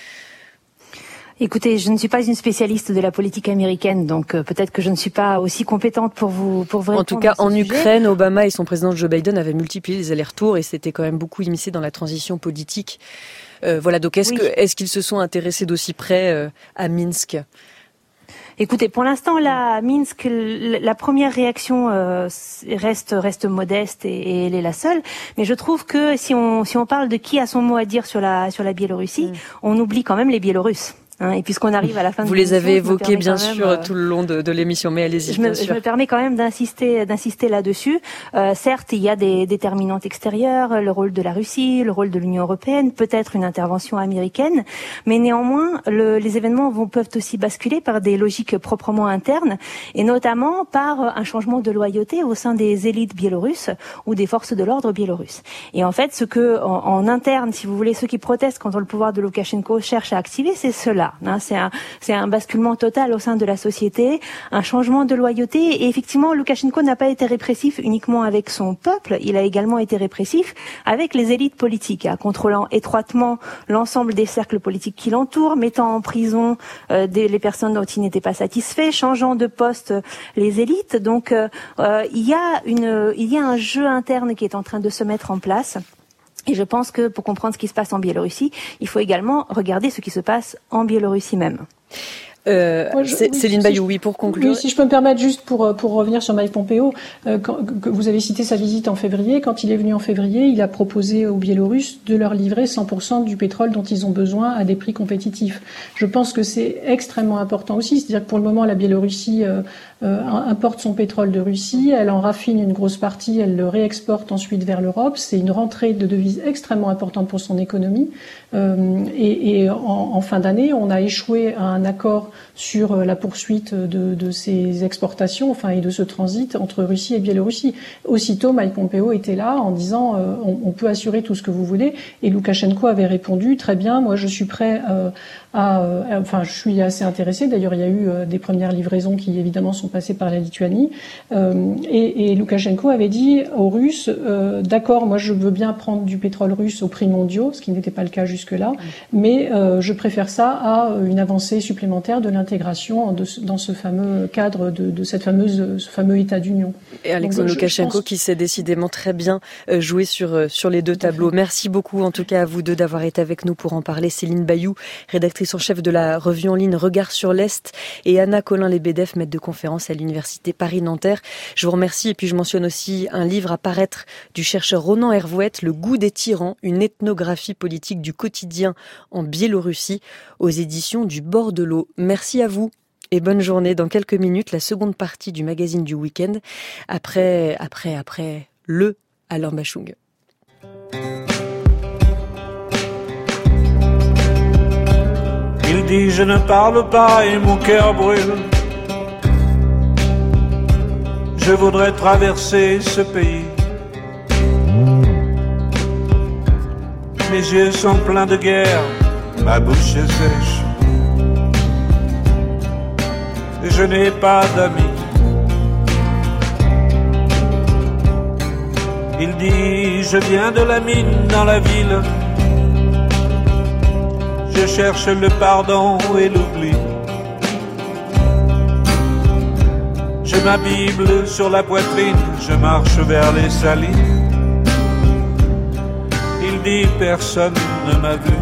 Écoutez, je ne suis pas une spécialiste de la politique américaine, donc euh, peut-être que je ne suis pas aussi compétente pour vous pour vous répondre. En tout cas, en sujet. Ukraine, Obama et son président Joe Biden avaient multiplié les allers-retours et s'étaient quand même beaucoup immiscés dans la transition politique. Euh, voilà, donc est-ce oui. que est-ce qu'ils se sont intéressés d'aussi près euh, à Minsk? Écoutez, pour l'instant, là, à Minsk, la première réaction euh, reste reste modeste et, et elle est la seule. Mais je trouve que si on si on parle de qui a son mot à dire sur la sur la Biélorussie, mmh. on oublie quand même les Biélorusses. Hein, et puisqu'on arrive à la fin de vous les avez évoqués bien sûr même, euh, tout le long de, de l'émission, mais allez-y. Je me, bien sûr. je me permets quand même d'insister, d'insister là-dessus. Euh, certes, il y a des déterminantes extérieures, le rôle de la Russie, le rôle de l'Union européenne, peut-être une intervention américaine, mais néanmoins, le, les événements vont, peuvent aussi basculer par des logiques proprement internes, et notamment par un changement de loyauté au sein des élites biélorusses ou des forces de l'ordre biélorusses. Et en fait, ce que en, en interne, si vous voulez, ceux qui protestent contre le pouvoir de Loukachenko cherchent à activer, c'est cela. Hein, c'est un, c'est un basculement total au sein de la société, un changement de loyauté. Et effectivement, Loukachenko n'a pas été répressif uniquement avec son peuple, il a également été répressif avec les élites politiques, hein, contrôlant étroitement l'ensemble des cercles politiques qui l'entourent, mettant en prison euh, des, les personnes dont il n'était pas satisfait, changeant de poste les élites. Donc, euh, euh, il y a une, il y a un jeu interne qui est en train de se mettre en place. Et je pense que pour comprendre ce qui se passe en Biélorussie, il faut également regarder ce qui se passe en Biélorussie même. Euh, Moi, je, oui, Céline Bayou, oui, pour conclure. Oui, si je peux me permettre juste pour pour revenir sur Mike Pompeo, euh, quand, que vous avez cité sa visite en février. Quand il est venu en février, il a proposé aux Biélorusses de leur livrer cent pour cent du pétrole dont ils ont besoin à des prix compétitifs. Je pense que c'est extrêmement important aussi. C'est-à-dire que pour le moment, la Biélorussie euh, euh, importe son pétrole de Russie, elle en raffine une grosse partie, elle le réexporte ensuite vers l'Europe. C'est une rentrée de devises extrêmement importante pour son économie. Euh, et, et en, en fin d'année, on a échoué à un accord sur la poursuite de, de ces exportations, enfin, et de ce transit entre Russie et Biélorussie. Aussitôt, Mike Pompeo était là en disant euh, on, on peut assurer tout ce que vous voulez. Et Loukachenko avait répondu très bien, moi je suis prêt euh, à, euh, enfin, je suis assez intéressé. D'ailleurs, il y a eu euh, des premières livraisons qui évidemment sont passées par la Lituanie. Euh, et, et Loukachenko avait dit aux Russes, euh, d'accord, moi je veux bien prendre du pétrole russe aux prix mondiaux, ce qui n'était pas le cas jusque-là, mais euh, je préfère ça à une avancée supplémentaire de l'intégration de, dans ce fameux cadre de, de cette fameuse, ce fameux État d'union. Et Alexandre Donc, Loukachenko pense... qui s'est décidément très bien joué sur, sur les deux tableaux. Merci beaucoup en tout cas à vous deux d'avoir été avec nous pour en parler. Céline Bayou, rédactrice en chef de la revue en ligne Regard sur l'Est, et Anna Colin-Lebedev, maître de conférence à l'Université Paris-Nanterre. Je vous remercie et puis je mentionne aussi un livre à paraître du chercheur Ronan Hervouet, Le goût des tyrans, une ethnographie politique du quotidien en Biélorussie, aux éditions du Bord de l'eau. Merci à vous et bonne journée. Dans quelques minutes, la seconde partie du magazine du week-end, après, après, après le Alain Bachung. Il dit je ne parle pas et mon cœur brûle. Je voudrais traverser ce pays. Mes yeux sont pleins de guerre, ma bouche est sèche. Je n'ai pas d'amis. Il dit je viens de la mine dans la ville. Je cherche le pardon et l'oubli. J'ai ma Bible sur la poitrine, je marche vers les salines. Il dit personne ne m'a vu.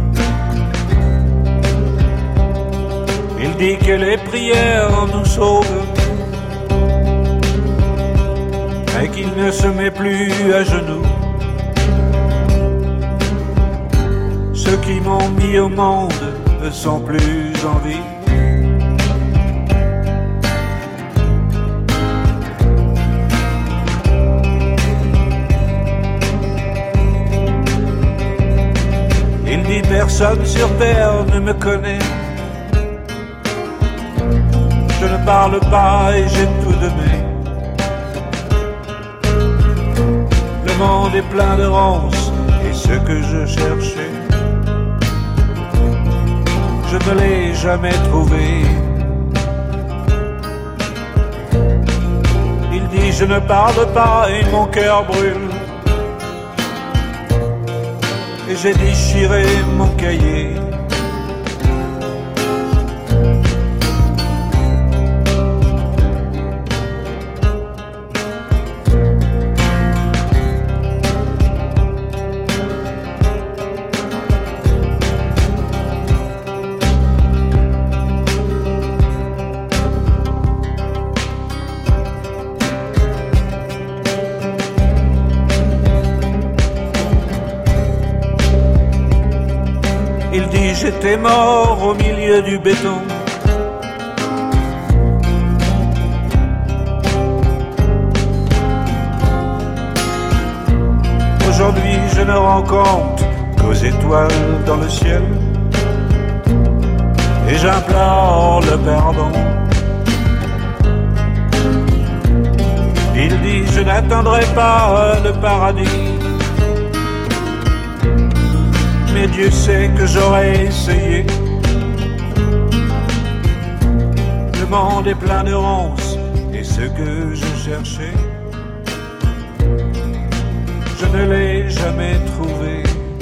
Il dit que les prières nous sauvent, mais qu'il ne se met plus à genoux. Ceux qui m'ont mis au monde ne sont plus en vie. Il dit personne sur terre ne me connaît. Je ne parle pas et j'ai tout donné. Le monde est plein de ronces et ce que je cherchais, je ne l'ai jamais trouvé. Il dit je ne parle pas et mon cœur brûle. Et j'ai déchiré mon cahier. Il dit j'étais mort au milieu du béton. Aujourd'hui je ne rends compte qu'aux étoiles dans le ciel. Et j'implore le pardon. Il dit je n'atteindrai pas le paradis. Mais Dieu sait que j'aurais essayé. Le monde est plein de ronces et ce que je cherchais, je ne l'ai jamais trouvé.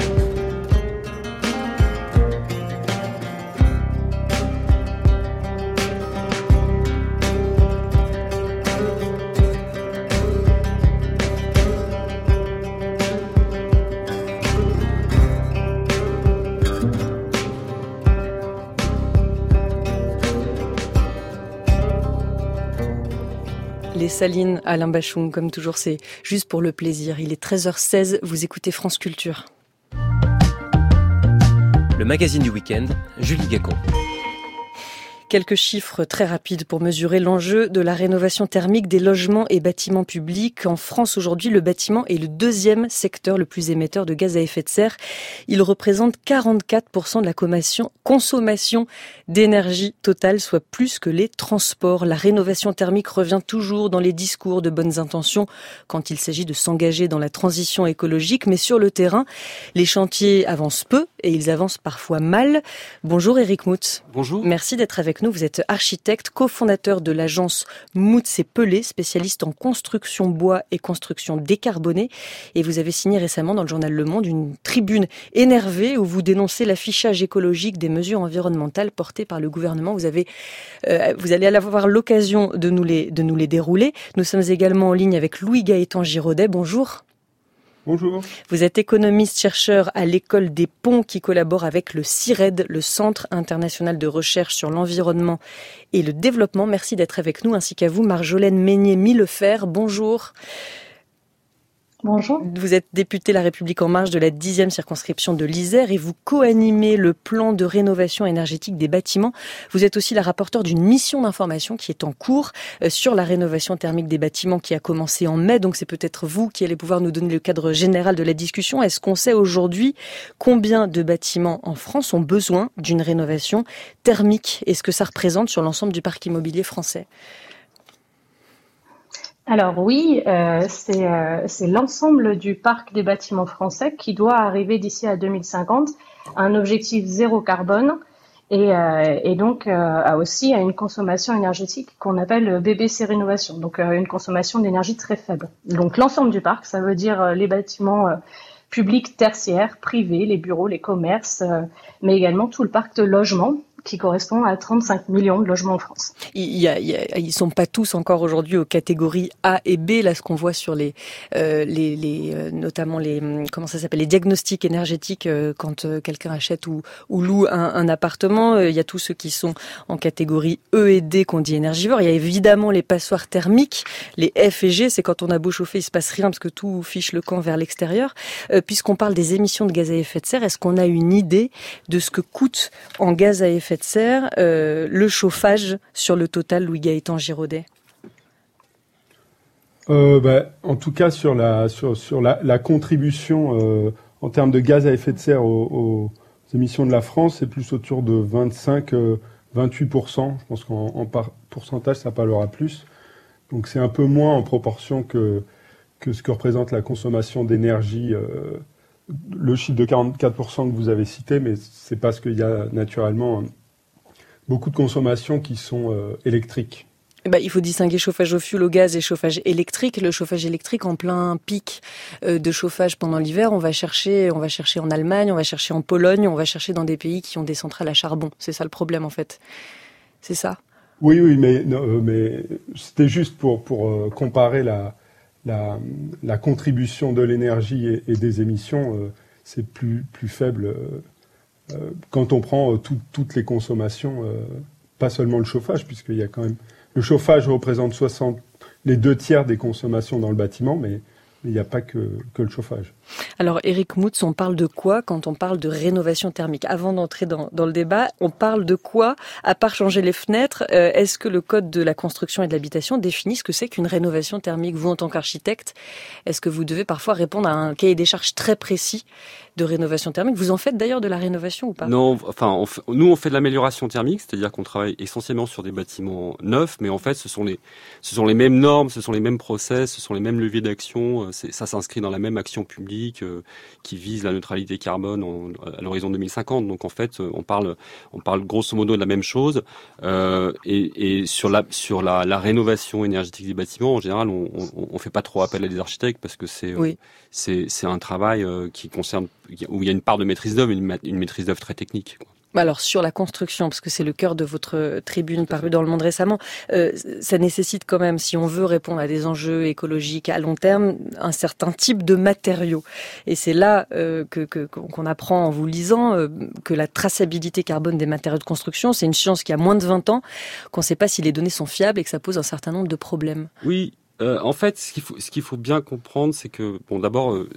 Les Salines, Alain Bachung, comme toujours, c'est juste pour le plaisir. Il est treize heures seize, vous écoutez France Culture. Le magazine du week-end, Julie Gacon. Quelques chiffres très rapides pour mesurer l'enjeu de la rénovation thermique des logements et bâtiments publics. En France, aujourd'hui, le bâtiment est le deuxième secteur le plus émetteur de gaz à effet de serre. Il représente quarante-quatre pour cent de la consommation d'énergie totale, soit plus que les transports. La rénovation thermique revient toujours dans les discours de bonnes intentions quand il s'agit de s'engager dans la transition écologique. Mais sur le terrain, les chantiers avancent peu et ils avancent parfois mal. Bonjour Éric Moutz. Bonjour. Merci d'être avec nous. Vous êtes architecte, cofondateur de l'agence Moutz et Pelé, spécialiste en construction bois et construction décarbonée. Et vous avez signé récemment dans le journal Le Monde une tribune énervée où vous dénoncez l'affichage écologique des mesures environnementales portées par le gouvernement. Vous avez, euh, vous allez avoir l'occasion de nous les, de nous les dérouler. Nous sommes également en ligne avec Louis-Gaëtan Giraudet. Bonjour. Bonjour. Vous êtes économiste-chercheur à l'école des ponts qui collabore avec le CIRED, le Centre international de recherche sur l'environnement et le développement. Merci d'être avec nous, ainsi qu'à vous, Marjolaine Meignet-Millefer. Bonjour. Bonjour. Vous êtes députée La République En Marche de la dixième circonscription de l'Isère et vous co-animez le plan de rénovation énergétique des bâtiments. Vous êtes aussi la rapporteure d'une mission d'information qui est en cours sur la rénovation thermique des bâtiments qui a commencé en mai. Donc c'est peut-être vous qui allez pouvoir nous donner le cadre général de la discussion. Est-ce qu'on sait aujourd'hui combien de bâtiments en France ont besoin d'une rénovation thermique et ce que ça représente sur l'ensemble du parc immobilier français ? Alors oui, euh, c'est, euh, c'est l'ensemble du parc des bâtiments français qui doit arriver d'ici à deux mille cinquante à un objectif zéro carbone et, euh, et donc euh, aussi à une consommation énergétique qu'on appelle B B C rénovation, donc euh, une consommation d'énergie très faible. Donc l'ensemble du parc, ça veut dire euh, les bâtiments euh, publics tertiaires, privés, les bureaux, les commerces, euh, mais également tout le parc de logement qui correspond à trente-cinq millions de logements en France. Il y a, il y a, ils sont pas tous encore aujourd'hui aux catégories A et B. Là, ce qu'on voit sur les, euh, les, les, euh, notamment les, comment ça s'appelle, les diagnostics énergétiques euh, quand euh, quelqu'un achète ou, ou loue un, un appartement. Euh, il y a tous ceux qui sont en catégorie E et D qu'on dit énergivores. Il y a évidemment les passoires thermiques, les F et G. C'est quand on a beau chauffer, il se passe rien parce que tout fiche le camp vers l'extérieur. Euh, puisqu'on parle des émissions de gaz à effet de serre, est-ce qu'on a une idée de ce que coûte en gaz à effet de serre euh, le chauffage sur le total, Louis-Gaëtan Giraudet? euh, bah, En tout cas, sur la, sur, sur la, la contribution euh, en termes de gaz à effet de serre aux, aux émissions de la France, c'est plus autour de vingt-cinq à vingt-huit pour cent. Je pense qu'en en par, pourcentage, ça parlera plus. Donc c'est un peu moins en proportion que, que ce que représente la consommation d'énergie. Euh, le chiffre de quarante-quatre pour cent que vous avez cité, mais c'est parce qu'il y a naturellement beaucoup de consommations qui sont euh, électriques. Bah, il faut distinguer chauffage au fioul, au gaz et chauffage électrique. Le chauffage électrique, en plein pic euh, de chauffage pendant l'hiver, on va chercher, on va chercher en Allemagne, on va chercher en Pologne, on va chercher dans des pays qui ont des centrales à charbon. C'est ça le problème, en fait. C'est ça. Oui, oui, mais, non, mais c'était juste pour, pour euh, comparer la, la, la contribution de l'énergie et, et des émissions. Euh, c'est plus, plus faible euh, euh, quand on prend euh, tout, toutes les consommations, euh, pas seulement le chauffage, puisqu'il y a quand même... Le chauffage représente soixante, les deux tiers des consommations dans le bâtiment, mais il n'y a pas que, que le chauffage. Alors, Éric Moutz, on parle de quoi quand on parle de rénovation thermique? Avant d'entrer dans, dans le débat, on parle de quoi, à part changer les fenêtres? euh, Est-ce que le Code de la construction et de l'habitation définit ce que c'est qu'une rénovation thermique? Vous, en tant qu'architecte, est-ce que vous devez parfois répondre à un cahier des charges très précis de rénovation thermique? Vous en faites d'ailleurs de la rénovation ou pas? Non, enfin, on fait, nous on fait de l'amélioration thermique, c'est-à-dire qu'on travaille essentiellement sur des bâtiments neufs, mais en fait, ce sont les, ce sont les mêmes normes, ce sont les mêmes process, ce sont les mêmes leviers d'action. C'est, ça s'inscrit dans la même action publique euh, qui vise la neutralité carbone en, à l'horizon deux mille cinquante. Donc en fait, on parle, on parle grosso modo de la même chose. Euh, et, et sur la, sur la, la rénovation énergétique des bâtiments, en général, on, on, on fait pas trop appel à des architectes parce que c'est, oui. euh, c'est, c'est un travail euh, qui concerne, où il y a une part de maîtrise d'œuvre, une, une maîtrise d'œuvre très technique, quoi. Alors sur la construction, parce que c'est le cœur de votre tribune parue dans Le Monde récemment, euh, ça nécessite quand même, si on veut répondre à des enjeux écologiques à long terme, un certain type de matériaux. Et c'est là euh, que, que qu'on apprend en vous lisant euh, que la traçabilité carbone des matériaux de construction, c'est une science qui a moins de vingt ans, qu'on ne sait pas si les données sont fiables et que ça pose un certain nombre de problèmes. Oui. Euh, en fait, ce qu'il faut, ce qu'il faut bien comprendre, c'est que, bon, d'abord, euh,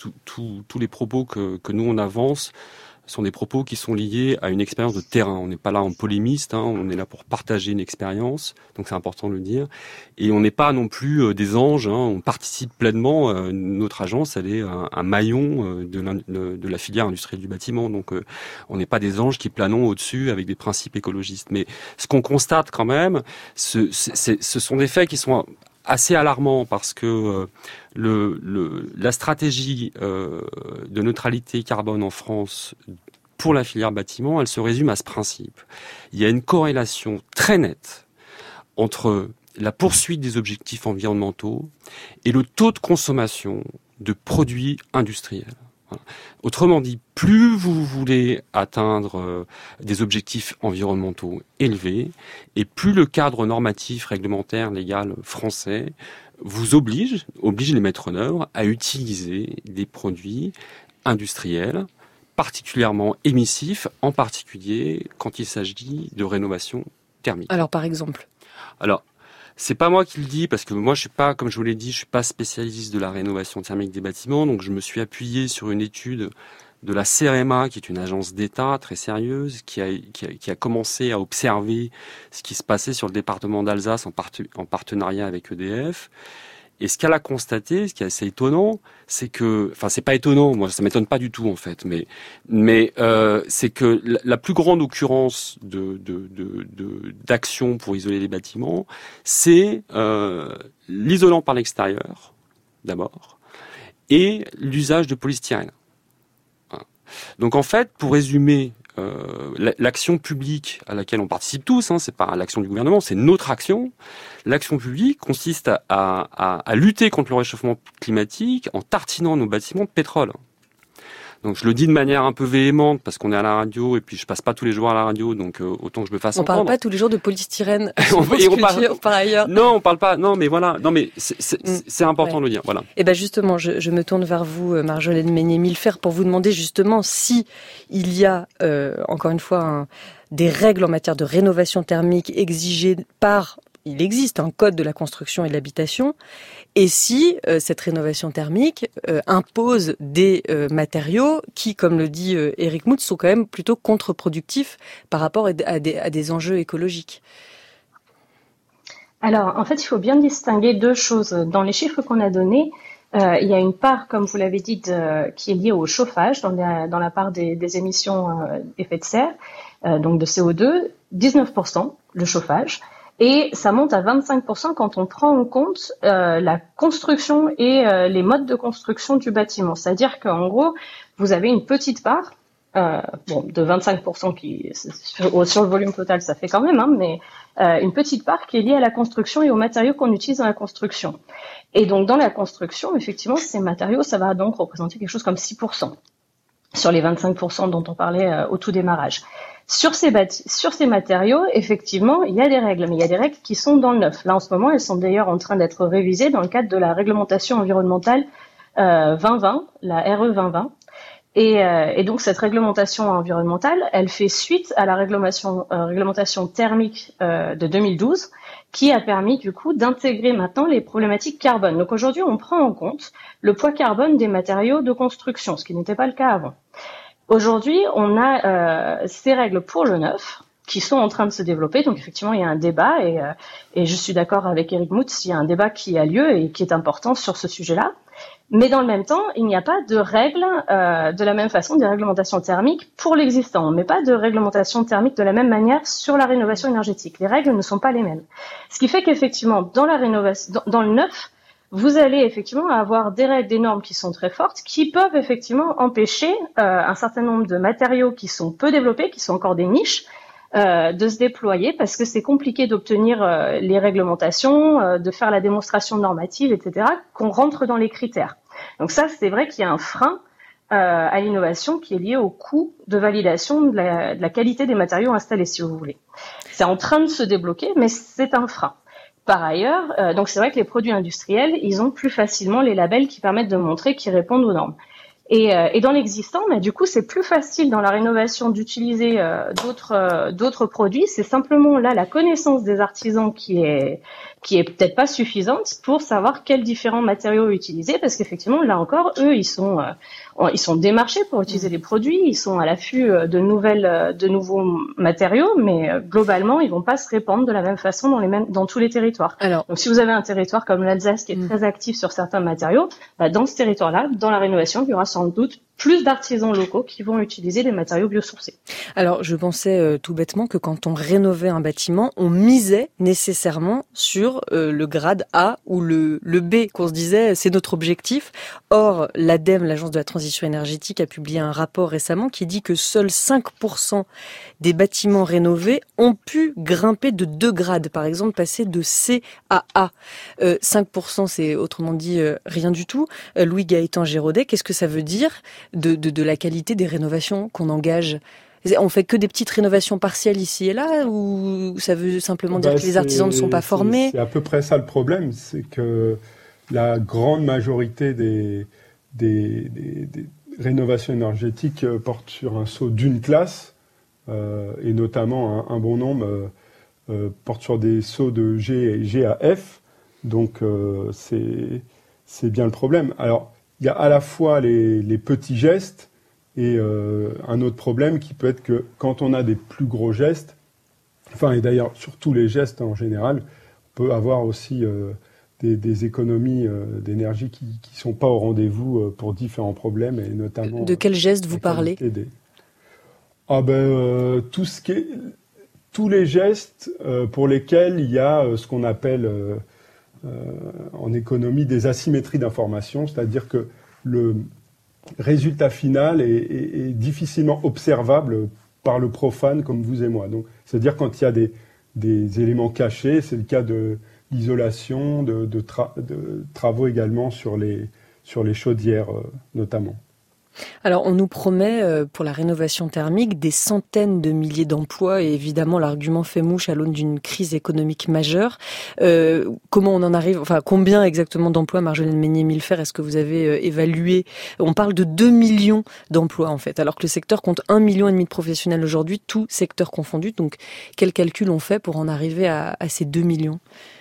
tous les propos que, que nous on avance sont des propos qui sont liés à une expérience de terrain. On n'est pas là en polémiste, hein, on est là pour partager une expérience, donc c'est important de le dire. Et on n'est pas non plus euh, des anges, hein, on participe pleinement. Euh, notre agence, elle est un, un maillon euh, de, de, de la filière industrielle du bâtiment, donc euh, on n'est pas des anges qui planons au-dessus avec des principes écologistes. Mais ce qu'on constate quand même, ce, c'est, ce sont des faits qui sont assez alarmant parce que euh, le, le, la stratégie euh, de neutralité carbone en France pour la filière bâtiment, elle se résume à ce principe. Il y a une corrélation très nette entre la poursuite des objectifs environnementaux et le taux de consommation de produits industriels. Voilà. Autrement dit, plus vous voulez atteindre euh, des objectifs environnementaux élevés, et plus le cadre normatif, réglementaire, légal français vous oblige, oblige les maîtres d'œuvre à utiliser des produits industriels particulièrement émissifs, en particulier quand il s'agit de rénovation thermique. Alors par exemple Alors, c'est pas moi qui le dis, parce que moi, je suis pas, comme je vous l'ai dit, je suis pas spécialiste de la rénovation thermique des bâtiments, donc je me suis appuyé sur une étude de la CEREMA, qui est une agence d'État très sérieuse, qui a, qui a, qui a commencé à observer ce qui se passait sur le département d'Alsace en, part, en partenariat avec E D F. Et ce qu'elle a constaté, ce qui est assez étonnant, c'est que, enfin, c'est pas étonnant, moi, ça m'étonne pas du tout en fait, mais, mais euh, c'est que la, la plus grande occurrence de, de, de, de d'action pour isoler les bâtiments, c'est euh, l'isolant par l'extérieur, d'abord, et l'usage de polystyrène. Voilà. Donc en fait, pour résumer, Euh, l'action publique à laquelle on participe tous, hein, c'est pas l'action du gouvernement, c'est notre action. L'action publique consiste à, à, à lutter contre le réchauffement climatique en tartinant nos bâtiments de pétrole. Donc je le dis de manière un peu véhémente parce qu'on est à la radio et puis je passe pas tous les jours à la radio, donc euh, autant que je me fasse on entendre. On parle pas tous les jours de polystyrène. on, et on parle, par ailleurs. Non, on parle pas. Non, mais voilà. Non, mais c'est, c'est, mm. c'est important ouais. de le dire. Voilà. Et ben justement, je, je me tourne vers vous, Marjolaine Meignet-Millefer, pour vous demander justement si il y a euh, encore une fois un, des règles en matière de rénovation thermique exigées par. Il existe un code de la construction et de l'habitation, et si euh, cette rénovation thermique euh, impose des euh, matériaux qui, comme le dit euh, Éric Moutz, sont quand même plutôt contre-productifs par rapport à des, à des enjeux écologiques. Alors, en fait, il faut bien distinguer deux choses. Dans les chiffres qu'on a donnés, euh, il y a une part, comme vous l'avez dit, de, qui est liée au chauffage, dans la, dans la part des, des émissions euh, d'effet de serre, euh, donc de C O deux, dix-neuf pour cent le chauffage. Et ça monte à vingt-cinq pour cent quand on prend en compte euh, la construction et euh, les modes de construction du bâtiment. C'est-à-dire qu'en gros, vous avez une petite part, euh, bon, de vingt-cinq pour cent qui sur, sur le volume total, ça fait quand même, hein, mais euh, une petite part qui est liée à la construction et aux matériaux qu'on utilise dans la construction. Et donc dans la construction, effectivement, ces matériaux, ça va donc représenter quelque chose comme six pour cent sur les vingt-cinq pour cent dont on parlait euh, au tout démarrage. Sur ces, bâti- sur ces matériaux, effectivement, il y a des règles, mais il y a des règles qui sont dans le neuf. Là, en ce moment, elles sont d'ailleurs en train d'être révisées dans le cadre de la réglementation environnementale euh, vingt vingt, la R E vingt vingt. Et, euh, et donc, cette réglementation environnementale, elle fait suite à la réglementation, euh, réglementation thermique euh, de deux mille douze, qui a permis, du coup, d'intégrer maintenant les problématiques carbone. Donc, aujourd'hui, on prend en compte le poids carbone des matériaux de construction, ce qui n'était pas le cas avant. Aujourd'hui, on a euh, ces règles pour le neuf qui sont en train de se développer. Donc effectivement, il y a un débat et, euh, et je suis d'accord avec Éric Moutz, il y a un débat qui a lieu et qui est important sur ce sujet-là. Mais dans le même temps, il n'y a pas de règles euh, de la même façon, des réglementations thermiques pour l'existant. On ne met pas de réglementation thermique de la même manière sur la rénovation énergétique. Les règles ne sont pas les mêmes. Ce qui fait qu'effectivement, dans la rénovation, dans, dans le neuf, vous allez effectivement avoir des règles, des normes qui sont très fortes, qui peuvent effectivement empêcher euh, un certain nombre de matériaux qui sont peu développés, qui sont encore des niches, euh, de se déployer parce que c'est compliqué d'obtenir euh, les réglementations, euh, de faire la démonstration normative, et cetera, qu'on rentre dans les critères. Donc ça, c'est vrai qu'il y a un frein euh, à l'innovation qui est lié au coût de validation de la, de la qualité des matériaux installés, si vous voulez. C'est en train de se débloquer, mais c'est un frein. Par ailleurs, euh, donc c'est vrai que les produits industriels, ils ont plus facilement les labels qui permettent de montrer qu'ils répondent aux normes. Et, euh, et dans l'existant, mais du coup, c'est plus facile dans la rénovation d'utiliser euh, d'autres euh, d'autres produits. C'est simplement là la connaissance des artisans qui est qui est peut-être pas suffisante pour savoir quels différents matériaux utiliser, parce qu'effectivement, là encore, eux, ils sont euh, ils sont démarchés pour utiliser les produits, ils sont à l'affût de nouvelles de nouveaux matériaux, mais euh, globalement, ils vont pas se répandre de la même façon dans les mêmes dans tous les territoires. Alors, donc, si vous avez un territoire comme l'Alsace qui est mmh. très actif sur certains matériaux, bah, dans ce territoire-là, dans la rénovation, il y aura sans doute plus d'artisans locaux qui vont utiliser des matériaux biosourcés. Alors, je pensais euh, tout bêtement que quand on rénovait un bâtiment, on misait nécessairement sur euh, le grade A ou le, le B, qu'on se disait c'est notre objectif. Or, l'ADEME, l'Agence de la transition énergétique, a publié un rapport récemment qui dit que seuls cinq pour cent des bâtiments rénovés ont pu grimper de deux grades, par exemple passer de C à A. Euh, cinq pour cent, c'est autrement dit euh, rien du tout. Euh, Louis-Gaëtan Giraudet, qu'est-ce que ça veut dire de, de, de la qualité des rénovations qu'on engage? On fait que des petites rénovations partielles ici et là, ou ça veut simplement dire bah, que les artisans ne sont pas formés? C'est à peu près ça le problème, c'est que la grande majorité des, des, des, des rénovations énergétiques portent sur un saut d'une classe, euh, et notamment un, un bon nombre euh, euh, portent sur des sauts de G, G à F, donc euh, c'est, c'est bien le problème. Alors, il y a à la fois les, les petits gestes et euh, un autre problème qui peut être que quand on a des plus gros gestes, enfin et d'ailleurs sur tous les gestes en général, on peut avoir aussi euh, des, des économies euh, d'énergie qui ne sont pas au rendez-vous euh, pour différents problèmes et notamment... De quel geste vous parlez? des... Ah ben euh, tout ce qui est... tous les gestes euh, pour lesquels il y a euh, ce qu'on appelle euh, euh, en économie des asymétries d'information, c'est-à-dire que le résultat final est, est, est difficilement observable par le profane comme vous et moi. Donc, c'est-à-dire quand il y a des, des éléments cachés, c'est le cas de l'isolation, de, de, tra- de travaux également sur les, sur les chaudières euh, notamment. Alors, on nous promet euh, pour la rénovation thermique des centaines de milliers d'emplois et évidemment l'argument fait mouche à l'aune d'une crise économique majeure. Euh, comment on en arrive, enfin combien exactement d'emplois, Marjolaine Meunier-Millefert, est-ce que vous avez euh, évalué? On parle de deux millions d'emplois en fait, alors que le secteur compte un million et demi de professionnels aujourd'hui, tout secteur confondu. Donc, quel calcul on fait pour en arriver à, à ces deux millions?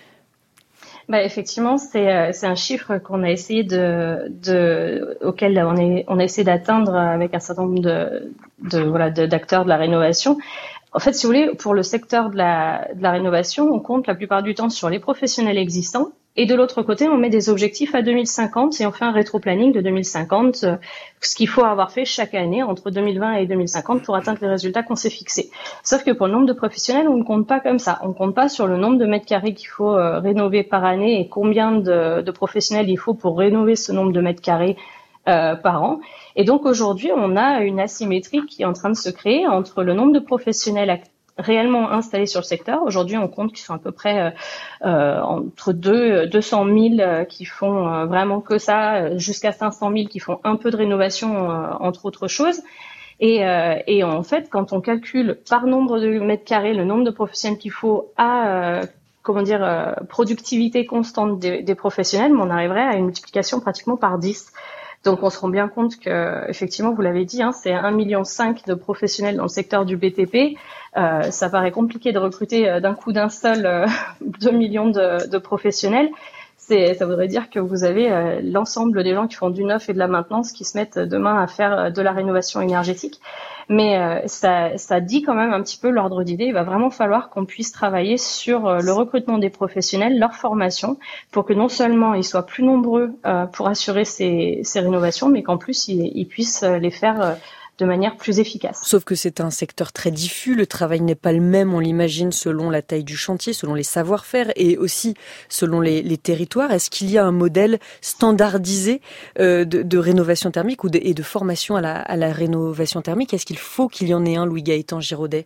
Bah effectivement, c'est euh, c'est un chiffre qu'on a essayé de, de auquel on est on a essayé d'atteindre avec un certain nombre de de voilà de, d'acteurs de la rénovation. En fait, si vous voulez, pour le secteur de la de la rénovation, on compte la plupart du temps sur les professionnels existants. Et de l'autre côté, on met des objectifs à deux mille cinquante et on fait un rétro-planning de deux mille cinquante, euh, ce qu'il faut avoir fait chaque année entre deux mille vingt et deux mille cinquante pour atteindre les résultats qu'on s'est fixés. Sauf que pour le nombre de professionnels, on ne compte pas comme ça. On ne compte pas sur le nombre de mètres carrés qu'il faut euh, rénover par année et combien de, de professionnels il faut pour rénover ce nombre de mètres carrés euh, par an. Et donc aujourd'hui, on a une asymétrie qui est en train de se créer entre le nombre de professionnels actifs réellement installés sur le secteur. Aujourd'hui, on compte qu'ils sont à peu près euh, entre deux cent mille euh, qui font euh, vraiment que ça, jusqu'à cinq cent mille qui font un peu de rénovation, euh, entre autres choses. Et, euh, et en fait, quand on calcule par nombre de mètres carrés le nombre de professionnels qu'il faut à euh, comment dire euh, productivité constante des, des professionnels, on arriverait à une multiplication pratiquement par dix. Donc, on se rend bien compte que, effectivement, vous l'avez dit, hein, c'est un virgule cinq million de professionnels dans le secteur du B T P. Euh, ça paraît compliqué de recruter euh, d'un coup d'un seul euh, deux millions de, de professionnels. C'est, ça voudrait dire que vous avez euh, l'ensemble des gens qui font du neuf et de la maintenance qui se mettent demain à faire de la rénovation énergétique. Mais euh, ça, ça dit quand même un petit peu l'ordre d'idée. Il va vraiment falloir qu'on puisse travailler sur euh, le recrutement des professionnels, leur formation, pour que non seulement ils soient plus nombreux euh, pour assurer ces, ces rénovations, mais qu'en plus ils, ils puissent les faire euh, de manière plus efficace. Sauf que c'est un secteur très diffus, le travail n'est pas le même, on l'imagine, selon la taille du chantier, selon les savoir-faire et aussi selon les, les territoires. Est-ce qu'il y a un modèle standardisé euh, de, de rénovation thermique ou de, et de formation à la, à la rénovation thermique? Est-ce qu'il faut qu'il y en ait un, Louis-Gaëtan Giraudet?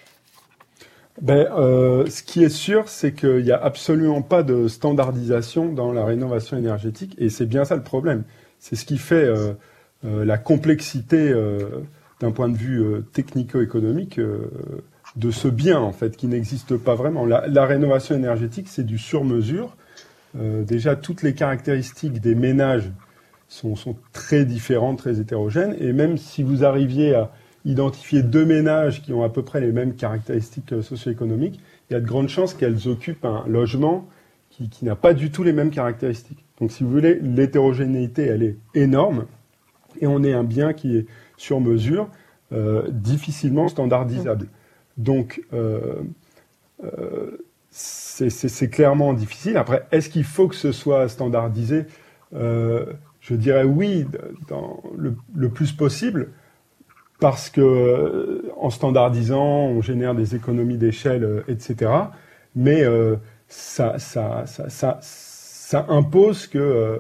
Ben, euh, ce qui est sûr, c'est qu'il n'y a absolument pas de standardisation dans la rénovation énergétique et c'est bien ça le problème. C'est ce qui fait... Euh, Euh, la complexité euh, d'un point de vue euh, technico-économique euh, de ce bien en fait qui n'existe pas vraiment. La, la rénovation énergétique, c'est du sur-mesure. Euh, déjà, toutes les caractéristiques des ménages sont, sont très différentes, très hétérogènes. Et même si vous arriviez à identifier deux ménages qui ont à peu près les mêmes caractéristiques euh, socio-économiques, il y a de grandes chances qu'elles occupent un logement qui, qui n'a pas du tout les mêmes caractéristiques. Donc, si vous voulez, l'hétérogénéité, elle est énorme. Et on est un bien qui est sur mesure, euh, difficilement standardisable. Donc, euh, euh, c'est, c'est, c'est clairement difficile. Après, est-ce qu'il faut que ce soit standardisé? euh, Je dirais oui, dans le, le plus possible, parce que euh, en standardisant, on génère des économies d'échelle, euh, et cetera. Mais euh, ça, ça, ça, ça, ça impose que... Euh,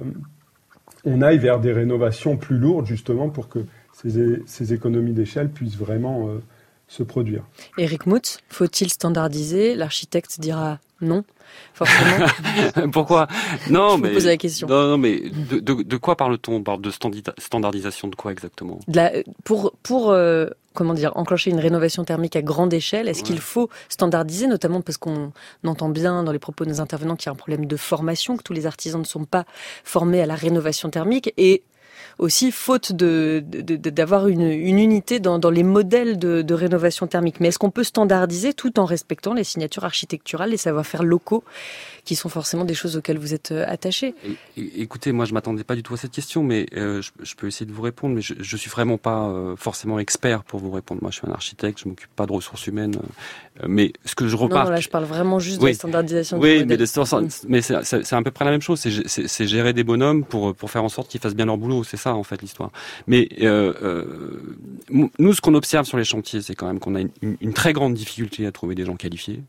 on aille vers des rénovations plus lourdes, justement, pour que ces, ces économies d'échelle puissent vraiment euh, se produire. Éric Moutz, faut-il standardiser? L'architecte dira non, forcément. Pourquoi? Non, Je mais... vous pose la question. Non, non mais de, de, de quoi parle-t-on? On parle de standardisation de quoi exactement? de la, Pour... pour euh... comment dire, enclencher une rénovation thermique à grande échelle? Est-ce ouais. qu'il faut standardiser, notamment parce qu'on entend bien dans les propos de nos intervenants qu'il y a un problème de formation, que tous les artisans ne sont pas formés à la rénovation thermique et aussi faute de, de, de, d'avoir une, une unité dans, dans les modèles de, de rénovation thermique. Mais est-ce qu'on peut standardiser tout en respectant les signatures architecturales, les savoir-faire locaux, qui sont forcément des choses auxquelles vous êtes attachés? Écoutez, moi je m'attendais pas du tout à cette question, mais euh, je, je peux essayer de vous répondre, mais je, je suis vraiment pas euh, forcément expert pour vous répondre. Moi je suis un architecte, je m'occupe pas de ressources humaines, euh, mais ce que je remarque... Non, non, là je parle vraiment juste oui. de la standardisation. Oui, mais, de, mais c'est, c'est, c'est à peu près la même chose, c'est, c'est, c'est gérer des bonhommes pour, pour faire en sorte qu'ils fassent bien leur boulot, c'est ça en fait l'histoire. Mais euh, euh, nous ce qu'on observe sur les chantiers, c'est quand même qu'on a une, une, une très grande difficulté à trouver des gens qualifiés,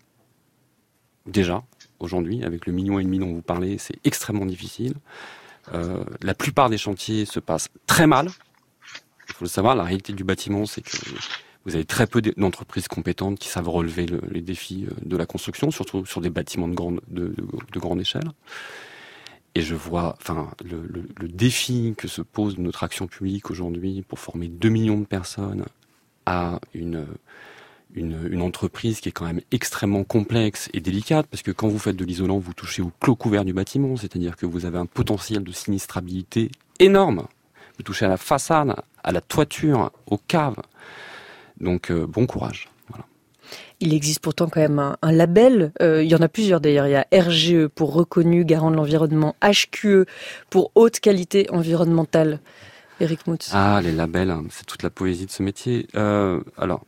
déjà. Aujourd'hui, avec le million et demi dont vous parlez, c'est extrêmement difficile. Euh, la plupart des chantiers se passent très mal. Il faut le savoir, la réalité du bâtiment, c'est que vous avez très peu d'entreprises compétentes qui savent relever le, les défis de la construction, surtout sur des bâtiments de grande, de, de, de grande échelle. Et je vois, enfin, le, le, le défi que se pose notre action publique aujourd'hui pour former deux millions de personnes à une, une, une entreprise qui est quand même extrêmement complexe et délicate, parce que quand vous faites de l'isolant, vous touchez au clos couvert du bâtiment, c'est-à-dire que vous avez un potentiel de sinistrabilité énorme. Vous touchez à la façade, à la toiture, aux caves. Donc, euh, bon courage. Voilà. Il existe pourtant quand même un, un label, euh, il y en a plusieurs d'ailleurs, il y a R G E pour reconnu garant de l'environnement, H Q E pour haute qualité environnementale. Éric Moutz. Ah, les labels, hein, c'est toute la poésie de ce métier. Euh, alors,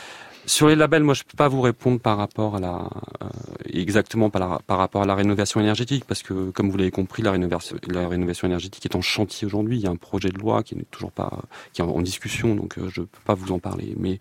sur les labels, moi je peux pas vous répondre par rapport à la, euh, exactement par, la, par rapport à la rénovation énergétique, parce que comme vous l'avez compris, la rénovation, la rénovation énergétique est en chantier aujourd'hui. Il y a un projet de loi qui n'est toujours pas, qui est en, en discussion, donc euh, je peux pas vous en parler. Mais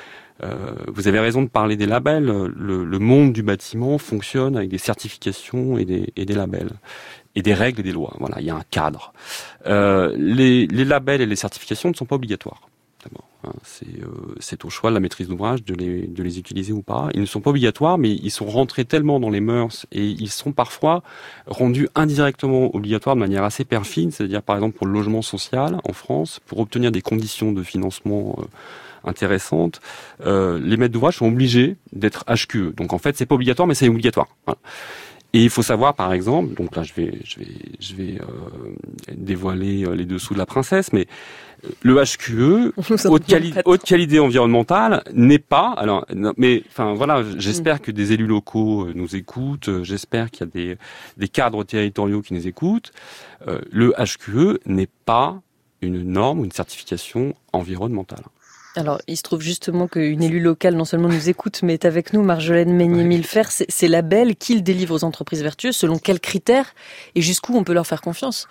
Euh, vous avez raison de parler des labels. Le, le monde du bâtiment fonctionne avec des certifications et des, et des labels et des règles et des lois. Voilà, il y a un cadre. Euh, les, les labels et les certifications ne sont pas obligatoires. D'abord, hein, c'est, euh, c'est au choix de la maîtrise d'ouvrage de les, de les utiliser ou pas. Ils ne sont pas obligatoires, mais ils sont rentrés tellement dans les mœurs et ils sont parfois rendus indirectement obligatoires de manière assez perfide. C'est-à-dire, par exemple, pour le logement social en France, pour obtenir des conditions de financement euh, intéressantes, euh, les maîtres d'ouvrage sont obligés d'être H Q E. Donc en fait, c'est pas obligatoire, mais c'est obligatoire. Voilà. Et il faut savoir, par exemple, donc là je vais, je vais, je vais euh, dévoiler les dessous de la princesse, mais le H Q E, haute, quali- haute qualité environnementale, n'est pas. Alors, non, mais enfin voilà, j'espère que des élus locaux nous écoutent, j'espère qu'il y a des, des cadres territoriaux qui nous écoutent. Euh, le H Q E n'est pas une norme ou une certification environnementale. Alors, il se trouve justement qu'une élue locale non seulement nous écoute, mais est avec nous, Marjolaine Meignier-Millefer. Ces, ces labels qu'ils délivrent aux entreprises vertueuses, selon quels critères et jusqu'où on peut leur faire confiance?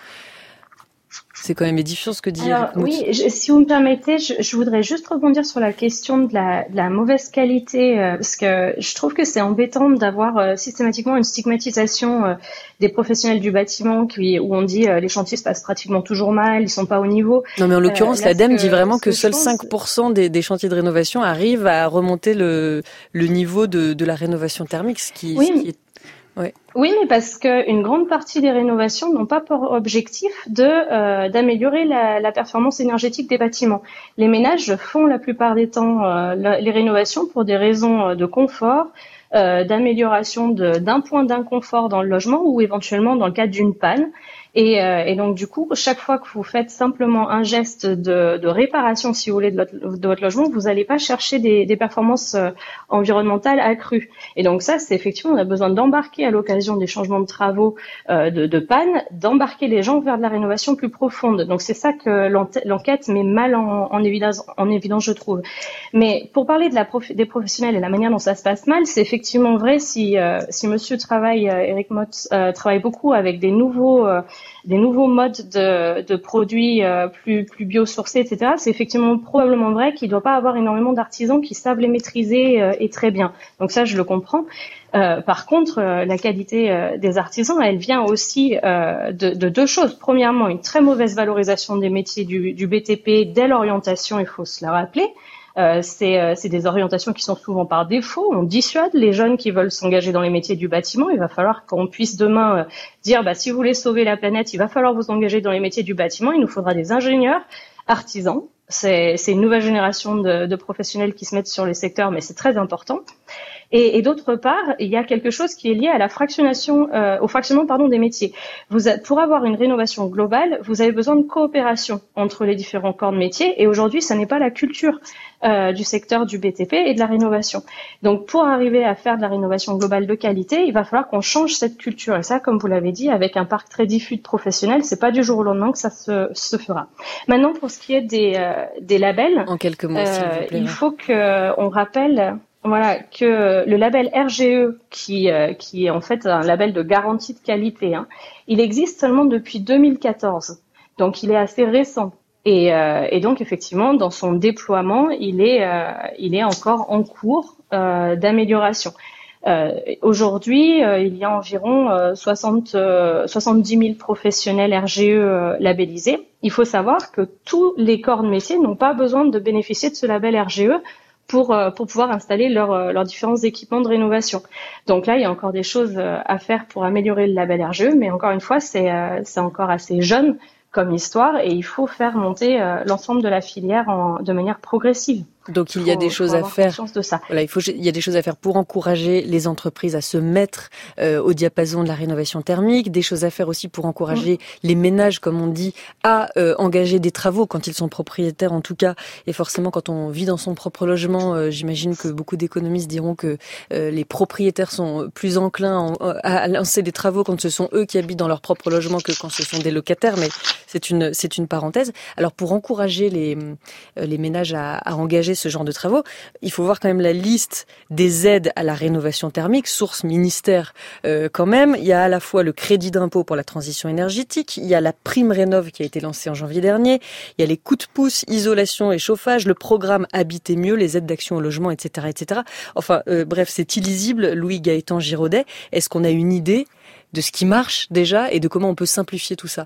C'est quand même édifiant ce que dit Éric Moutz. Oui, je, si vous me permettez, je, je voudrais juste rebondir sur la question de la, de la mauvaise qualité, euh, parce que je trouve que c'est embêtant d'avoir euh, systématiquement une stigmatisation euh, des professionnels du bâtiment qui, où on dit euh, les chantiers se passent pratiquement toujours mal, ils sont pas au niveau. Non, mais en l'occurrence, euh, l'ADEME dit vraiment que, que seuls pense... cinq pour cent des, des chantiers de rénovation arrivent à remonter le, le niveau de, de la rénovation thermique, ce qui, oui. ce qui est... Ouais. Oui, mais parce qu'une grande partie des rénovations n'ont pas pour objectif de euh, d'améliorer la, la performance énergétique des bâtiments. Les ménages font la plupart des temps euh, la, les rénovations pour des raisons de confort, euh, d'amélioration de, d'un point d'inconfort dans le logement ou éventuellement dans le cadre d'une panne. Et, euh, et donc du coup, chaque fois que vous faites simplement un geste de, de réparation, si vous voulez, de votre, de votre logement, vous n'allez pas chercher des, des performances euh, environnementales accrues. Et donc ça, c'est effectivement, on a besoin d'embarquer à l'occasion des changements de travaux, euh, de, de panne, d'embarquer les gens vers de la rénovation plus profonde. Donc c'est ça que l'enquête met mal en, en évidence, en évidence, je trouve. Mais pour parler de la prof, des professionnels et la manière dont ça se passe mal, c'est effectivement vrai si euh, si Monsieur travaille, euh, Éric Moutz euh, travaille beaucoup avec des nouveaux euh, des nouveaux modes de, de produits euh, plus, plus biosourcés, et cetera, c'est effectivement probablement vrai qu'il ne doit pas avoir énormément d'artisans qui savent les maîtriser euh, et très bien. Donc ça, je le comprends. Euh, par contre, euh, la qualité euh, des artisans, elle vient aussi euh, de, de deux choses. Premièrement, une très mauvaise valorisation des métiers du, du B T P dès l'orientation, il faut se la rappeler. Euh, c'est, euh, c'est des orientations qui sont souvent par défaut. On dissuade les jeunes qui veulent s'engager dans les métiers du bâtiment. Il va falloir qu'on puisse demain euh, dire, bah, si vous voulez sauver la planète, il va falloir vous engager dans les métiers du bâtiment. Il nous faudra des ingénieurs, artisans. C'est, c'est une nouvelle génération de, de professionnels qui se mettent sur les secteurs, mais c'est très important. Et, et d'autre part, il y a quelque chose qui est lié à la fractionnation, euh, au fractionnement pardon des métiers. Vous êtes, pour avoir une rénovation globale, vous avez besoin de coopération entre les différents corps de métiers. Et aujourd'hui, ça n'est pas la culture euh, du secteur du B T P et de la rénovation. Donc, pour arriver à faire de la rénovation globale de qualité, il va falloir qu'on change cette culture. Et ça, comme vous l'avez dit, avec un parc très diffus de professionnels, c'est pas du jour au lendemain que ça se, se fera. Maintenant, pour ce qui est des, euh, des labels, en quelques mots, euh, s'il vous plaît. Il faut que on rappelle. Voilà, que le label R G E, qui, euh, qui est en fait un label de garantie de qualité, hein, il existe seulement depuis deux mille quatorze, donc il est assez récent. Et, euh, et donc effectivement, dans son déploiement, il est, euh, il est encore en cours euh, d'amélioration. Euh, aujourd'hui, euh, il y a environ euh, soixante, euh, soixante-dix mille professionnels R G E euh, labellisés. Il faut savoir que tous les corps de métier n'ont pas besoin de bénéficier de ce label R G E pour euh, pour pouvoir installer leurs leurs différents équipements de rénovation. Donc là, il y a encore des choses à faire pour améliorer le label R G E, mais encore une fois, c'est euh, c'est encore assez jeune comme histoire et il faut faire monter euh, l'ensemble de la filière en, de manière progressive. Donc il y a des choses à faire. De ça. Voilà, il faut, il y a des choses à faire pour encourager les entreprises à se mettre euh, au diapason de la rénovation thermique, des choses à faire aussi pour encourager mmh. les ménages, comme on dit, à euh, engager des travaux quand ils sont propriétaires en tout cas. Et forcément, quand on vit dans son propre logement, euh, j'imagine que beaucoup d'économistes diront que euh, les propriétaires sont plus enclins à, à lancer des travaux quand ce sont eux qui habitent dans leur propre logement que quand ce sont des locataires. Mais c'est une, c'est une parenthèse. Alors pour encourager les, les ménages à, à engager ce genre de travaux, il faut voir quand même la liste des aides à la rénovation thermique, source ministère euh, quand même. Il y a à la fois le crédit d'impôt pour la transition énergétique, il y a la prime rénov qui a été lancée en janvier dernier, il y a les coups de pouce, isolation et chauffage, le programme Habiter mieux, les aides d'action au logement, et cetera, et cetera. Enfin, euh, bref, c'est illisible. Louis Gaëtan Giraudet, est-ce qu'on a une idée de ce qui marche déjà et de comment on peut simplifier tout ça ?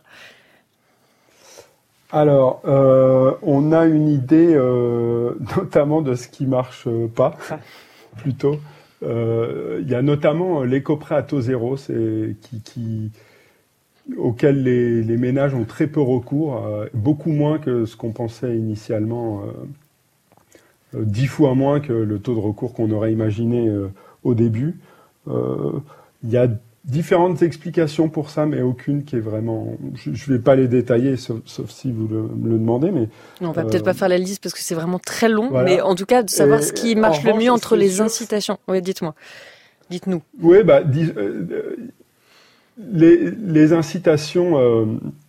Alors, euh, on a une idée euh, notamment de ce qui marche pas, plutôt. Euh, il y a notamment l'éco-prêt à taux zéro, c'est qui, qui auquel les, les ménages ont très peu recours, euh, beaucoup moins que ce qu'on pensait initialement, euh, dix fois moins que le taux de recours qu'on aurait imaginé euh, au début. Euh, il y a différentes explications pour ça, mais aucune qui est vraiment... Je ne vais pas les détailler, sauf, sauf si vous le, me le demandez, mais... Non, on va euh, peut-être pas faire la liste parce que c'est vraiment très long, voilà. Mais en tout cas, de savoir et, ce qui marche le mieux entre les sûr. incitations. Oui, dites-moi. Dites-nous. Oui, bah, dis, euh, les, les incitations euh,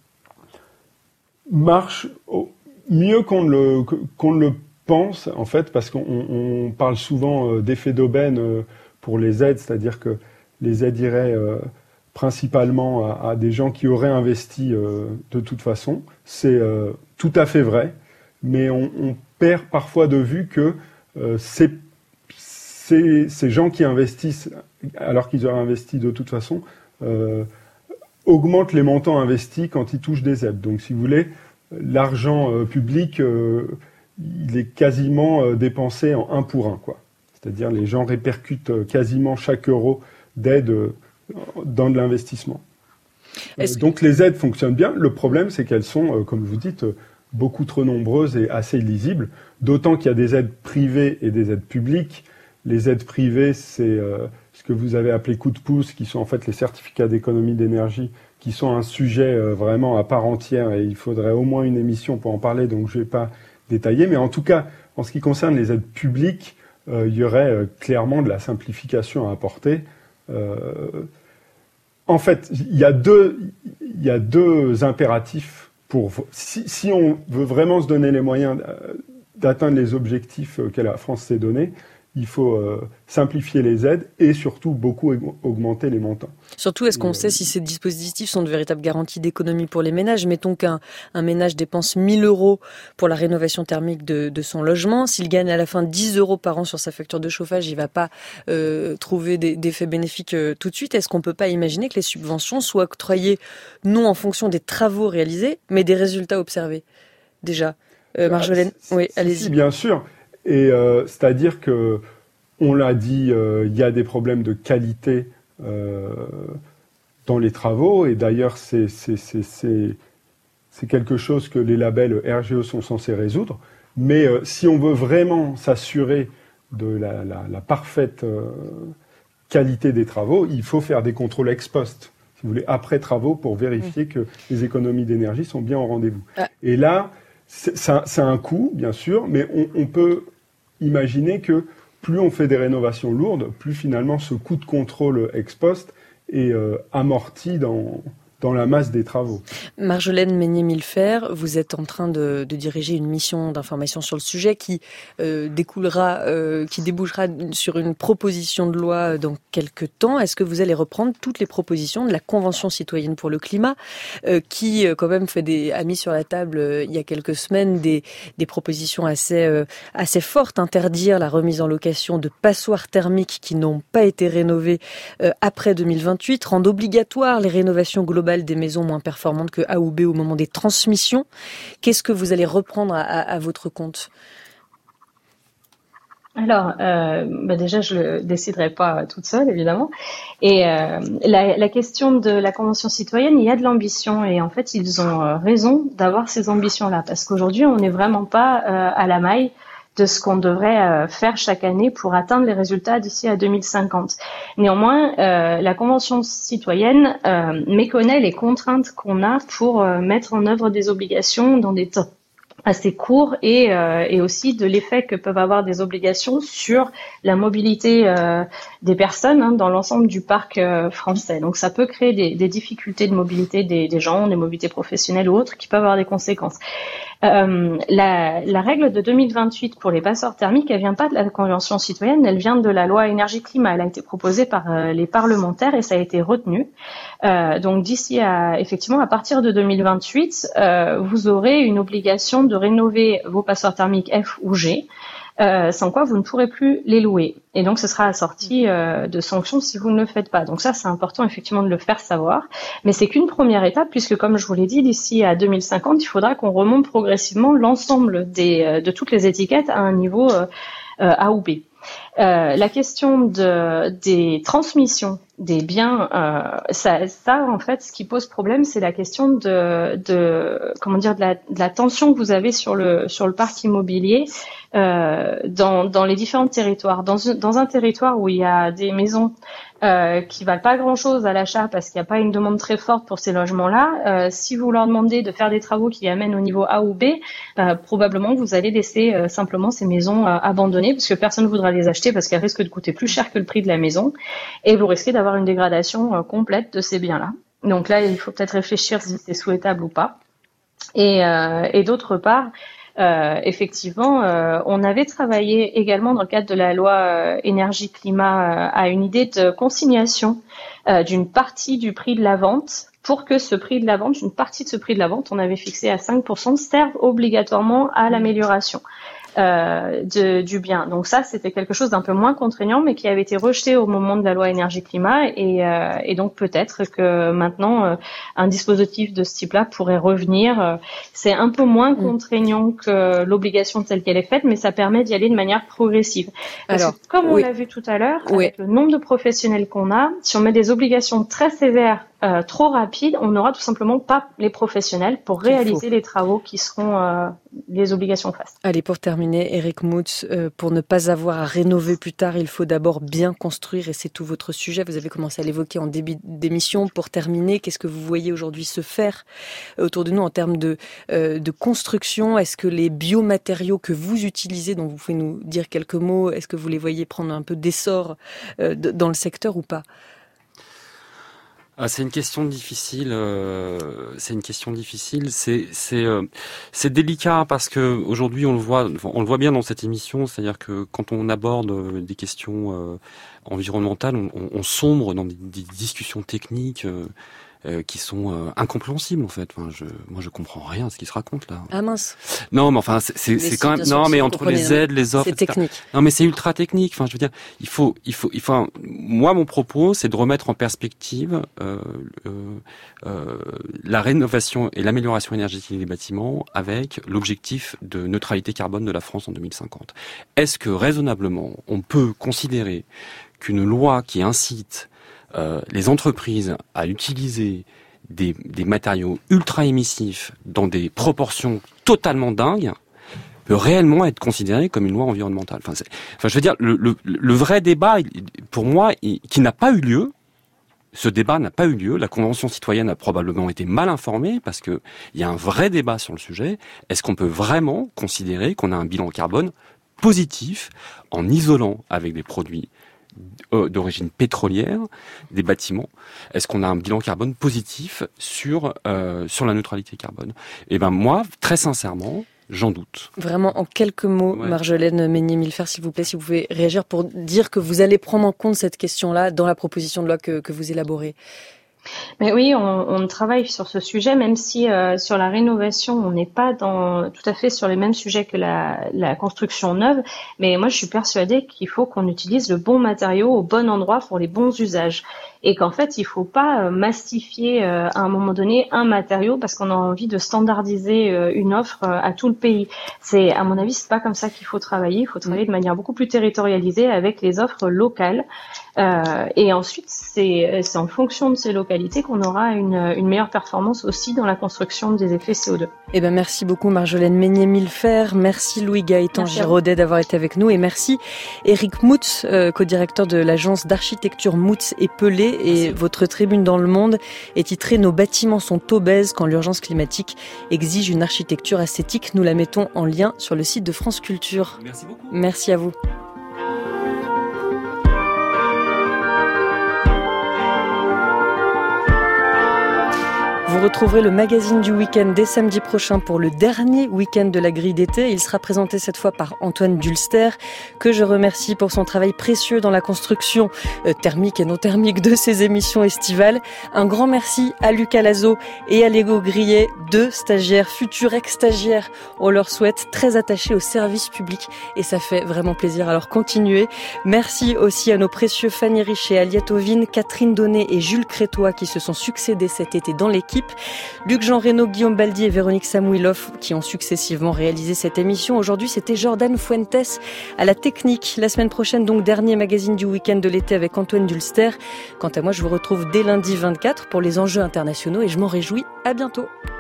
marchent au, mieux qu'on le, qu'on le pense, en fait, parce qu'on on parle souvent euh, d'effet d'aubaine euh, pour les aides, c'est-à-dire que les aides iraient euh, principalement à, à des gens qui auraient investi euh, de toute façon. C'est euh, tout à fait vrai, mais on, on perd parfois de vue que euh, ces, ces, ces gens qui investissent alors qu'ils auraient investi de toute façon euh, augmentent les montants investis quand ils touchent des aides. Donc si vous voulez, l'argent euh, public, euh, il est quasiment euh, dépensé en un pour un, quoi. C'est-à-dire les gens répercutent euh, quasiment chaque euro d'aide dans de l'investissement. Euh, donc les aides fonctionnent bien. Le problème, c'est qu'elles sont, euh, comme vous dites, euh, beaucoup trop nombreuses et assez illisibles. D'autant qu'il y a des aides privées et des aides publiques. Les aides privées, c'est euh, ce que vous avez appelé coup de pouce, qui sont en fait les certificats d'économie d'énergie, qui sont un sujet euh, vraiment à part entière, et il faudrait au moins une émission pour en parler, donc je ne vais pas détailler. Mais en tout cas, en ce qui concerne les aides publiques, euh, il y aurait euh, clairement de la simplification à apporter. Euh, en fait, il y a deux, il y a deux impératifs pour si, si on veut vraiment se donner les moyens d'atteindre les objectifs que la France s'est donnés. Il faut euh, simplifier les aides et surtout beaucoup augmenter les montants. Surtout, est-ce qu'on euh, sait si ces dispositifs sont de véritables garanties d'économie pour les ménages ? Mettons qu'un un ménage dépense mille euros pour la rénovation thermique de, de son logement. S'il gagne à la fin dix euros par an sur sa facture de chauffage, il ne va pas euh, trouver des, d'effets bénéfiques euh, tout de suite. Est-ce qu'on ne peut pas imaginer que les subventions soient octroyées non en fonction des travaux réalisés, mais des résultats observés ? Déjà, euh, Marjolaine, ah, oui, allez-y. Si, bien sûr. Et euh, c'est-à-dire que, on l'a dit, euh, il y a des problèmes de qualité euh, dans les travaux. Et d'ailleurs, c'est, c'est, c'est, c'est, c'est quelque chose que les labels R G E sont censés résoudre. Mais euh, si on veut vraiment s'assurer de la, la, la parfaite euh, qualité des travaux, il faut faire des contrôles ex post, si vous voulez, après travaux, pour vérifier mmh. que les économies d'énergie sont bien au rendez-vous. Ah. Et là, c'est, c'est, un, c'est un coût, bien sûr, mais on, on peut imaginer que plus on fait des rénovations lourdes, plus finalement ce coût de contrôle ex post est euh, amorti dans, dans la masse des travaux. Marjolaine Meignier-Millefer, vous êtes en train de, de diriger une mission d'information sur le sujet qui euh, découlera, euh, qui débouchera sur une proposition de loi dans quelques temps. Est-ce que vous allez reprendre toutes les propositions de la Convention citoyenne pour le climat, euh, qui euh, quand même fait des, a mis sur la table euh, il y a quelques semaines des, des propositions assez, euh, assez fortes, interdire la remise en location de passoires thermiques qui n'ont pas été rénovées euh, après deux mille vingt-huit, rendre obligatoire les rénovations globales des maisons moins performantes que A ou B au moment des transmissions. Qu'est-ce que vous allez reprendre à, à, à votre compte ? Alors, euh, bah déjà, je le déciderai pas toute seule, évidemment. Et euh, la, la question de la Convention citoyenne, il y a de l'ambition. Et en fait, ils ont raison d'avoir ces ambitions-là. Parce qu'aujourd'hui, on n'est vraiment pas euh, à la maille de ce qu'on devrait euh, faire chaque année pour atteindre les résultats d'ici à deux mille cinquante. Néanmoins, euh, la Convention citoyenne euh, méconnaît les contraintes qu'on a pour euh, mettre en œuvre des obligations dans des temps assez court et, euh, et aussi de l'effet que peuvent avoir des obligations sur la mobilité euh, des personnes hein, dans l'ensemble du parc euh, français. Donc ça peut créer des, des difficultés de mobilité des, des gens, des mobilités professionnelles ou autres qui peuvent avoir des conséquences. Euh, la, la règle de deux mille vingt-huit pour les passeurs thermiques, elle vient pas de la Convention citoyenne, elle vient de la loi énergie-climat. Elle a été proposée par euh, les parlementaires et ça a été retenu. Euh, donc d'ici à, effectivement, à partir de deux mille vingt-huit, euh, vous aurez une obligation de rénover vos passeurs thermiques F ou G. Euh, sans quoi vous ne pourrez plus les louer. Et donc, ce sera assorti euh, de sanctions si vous ne le faites pas. Donc ça, c'est important effectivement de le faire savoir. Mais c'est qu'une première étape, puisque comme je vous l'ai dit, d'ici à deux mille cinquante, il faudra qu'on remonte progressivement l'ensemble des, euh, de toutes les étiquettes à un niveau euh, euh, A ou B. Euh, la question de, des transmissions des biens, euh, ça, ça en fait, ce qui pose problème, c'est la question de, de comment dire, de la, de la tension que vous avez sur le sur le parc immobilier euh, dans dans les différents territoires. Dans dans un territoire où il y a des maisons euh, qui valent pas grand-chose à l'achat parce qu'il n'y a pas une demande très forte pour ces logements-là, euh, si vous leur demandez de faire des travaux qui amènent au niveau A ou B, euh, probablement vous allez laisser euh, simplement ces maisons euh, abandonnées parce que personne ne voudra les acheter parce qu'elles risquent de coûter plus cher que le prix de la maison et vous risquez d'avoir une dégradation euh, complète de ces biens-là. Donc là, il faut peut-être réfléchir si c'est souhaitable ou pas. Et, euh, et d'autre part, Euh, effectivement, euh, on avait travaillé également dans le cadre de la loi euh, énergie-climat euh, à une idée de consignation euh, d'une partie du prix de la vente pour que ce prix de la vente, une partie de ce prix de la vente, on avait fixé à cinq pour cent, serve obligatoirement à l'amélioration euh, de, du bien. Donc ça, c'était quelque chose d'un peu moins contraignant, mais qui avait été rejeté au moment de la loi énergie-climat. Et, euh, et donc peut-être que maintenant, euh, un dispositif de ce type-là pourrait revenir. C'est un peu moins contraignant que l'obligation telle qu'elle est faite, mais ça permet d'y aller de manière progressive. Parce Alors, que comme on oui. l'a vu tout à l'heure, oui. avec le nombre de professionnels qu'on a, si on met des obligations très sévères, euh, trop rapides, on n'aura tout simplement pas les professionnels pour réaliser les travaux qui seront euh, les obligations face. Allez, pour terminer, Eric Moutz, euh, pour ne pas avoir à rénover plus tard, il faut d'abord bien construire et c'est tout votre sujet. Vous avez commencé à l'évoquer en début d'émission. Pour terminer, qu'est-ce que vous voyez aujourd'hui se faire autour de nous en termes de, euh, de construction? Est-ce que les biomatériaux que vous utilisez, dont vous pouvez nous dire quelques mots, est-ce que vous les voyez prendre un peu d'essor euh, dans le secteur ou pas? Ah, c'est une question difficile. Euh, c'est une question difficile. C'est c'est euh, c'est délicat parce que aujourd'hui on le voit, on le voit bien dans cette émission, c'est-à-dire que quand on aborde des questions euh, environnementales, on, on, on sombre dans des, des discussions techniques. Euh, Euh, qui sont euh, incompréhensibles en fait. Enfin, je, moi, je comprends rien à ce qui se raconte là. Ah mince. Non, mais enfin, c'est, c'est, c'est quand même. Non, mais entre les aides, les offres, c'est et cetera. technique. Non, mais c'est ultra technique. Enfin, je veux dire, il faut, il faut, il faut. Moi, mon propos, c'est de remettre en perspective euh, euh, euh, la rénovation et l'amélioration énergétique des bâtiments avec l'objectif de neutralité carbone de la France en deux mille cinquante. Est-ce que raisonnablement, on peut considérer qu'une loi qui incite Euh, les entreprises à utiliser des, des matériaux ultra émissifs dans des proportions totalement dingues peut réellement être considérée comme une loi environnementale. Enfin, c'est, enfin je veux dire, le, le, le vrai débat, pour moi, il, qui n'a pas eu lieu, ce débat n'a pas eu lieu. La Convention citoyenne a probablement été mal informée parce que il y a un vrai débat sur le sujet. Est-ce qu'on peut vraiment considérer qu'on a un bilan carbone positif en isolant avec des produits d'origine pétrolière des bâtiments? Est-ce qu'on a un bilan carbone positif sur euh, sur la neutralité carbone? Eh ben moi, très sincèrement, j'en doute. Vraiment, en quelques mots, ouais. Marjolaine Meunier-Milfer, s'il vous plaît, si vous pouvez réagir pour dire que vous allez prendre en compte cette question-là dans la proposition de loi que, que vous élaborez. Mais oui, on, on travaille sur ce sujet, même si euh, sur la rénovation, on n'est pas dans tout à fait sur les mêmes sujets que la, la construction neuve. Mais moi, je suis persuadée qu'il faut qu'on utilise le bon matériau au bon endroit pour les bons usages. et qu'en fait, il faut pas massifier euh, à un moment donné un matériau parce qu'on a envie de standardiser euh, une offre euh, à tout le pays. C'est, à mon avis, c'est pas comme ça qu'il faut travailler. Il faut travailler de manière beaucoup plus territorialisée avec les offres locales. Euh, et ensuite, c'est, c'est en fonction de ces localités qu'on aura une, une meilleure performance aussi dans la construction des effets C O deux. Eh ben, merci beaucoup Marjolaine Meignet-Millefer, merci Louis-Gaëtan Giraudet d'avoir été avec nous et merci Éric Moutz, euh, co-directeur de l'agence d'architecture Moutz et Pelé. Et merci. Votre tribune dans Le Monde est titrée « Nos bâtiments sont obèses quand l'urgence climatique exige une architecture ascétique ». Nous la mettons en lien sur le site de France Culture. Merci beaucoup. Merci à vous. Vous retrouverez le magazine du week-end dès samedi prochain pour le dernier week-end de la grille d'été. Il sera présenté cette fois par Antoine Dulster, que je remercie pour son travail précieux dans la construction euh, thermique et non thermique de ces émissions estivales. Un grand merci à Lucas Lazo et à Léo Grillet, deux stagiaires, futurs ex-stagiaires. On leur souhaite très attachés au service public et ça fait vraiment plaisir. Alors continuez. Merci aussi à nos précieux Fanny Richet, Aliette Ovine, Catherine Donnet et Jules Crétois qui se sont succédés cet été dans l'équipe. Luc-Jean Reynaud, Guillaume Baldi et Véronique Samouilov qui ont successivement réalisé cette émission. Aujourd'hui, c'était Jordan Fuentes à la technique. La semaine prochaine, donc, dernier magazine du week-end de l'été avec Antoine Dulster. Quant à moi, je vous retrouve dès lundi vingt-quatre pour les enjeux internationaux et je m'en réjouis. À bientôt.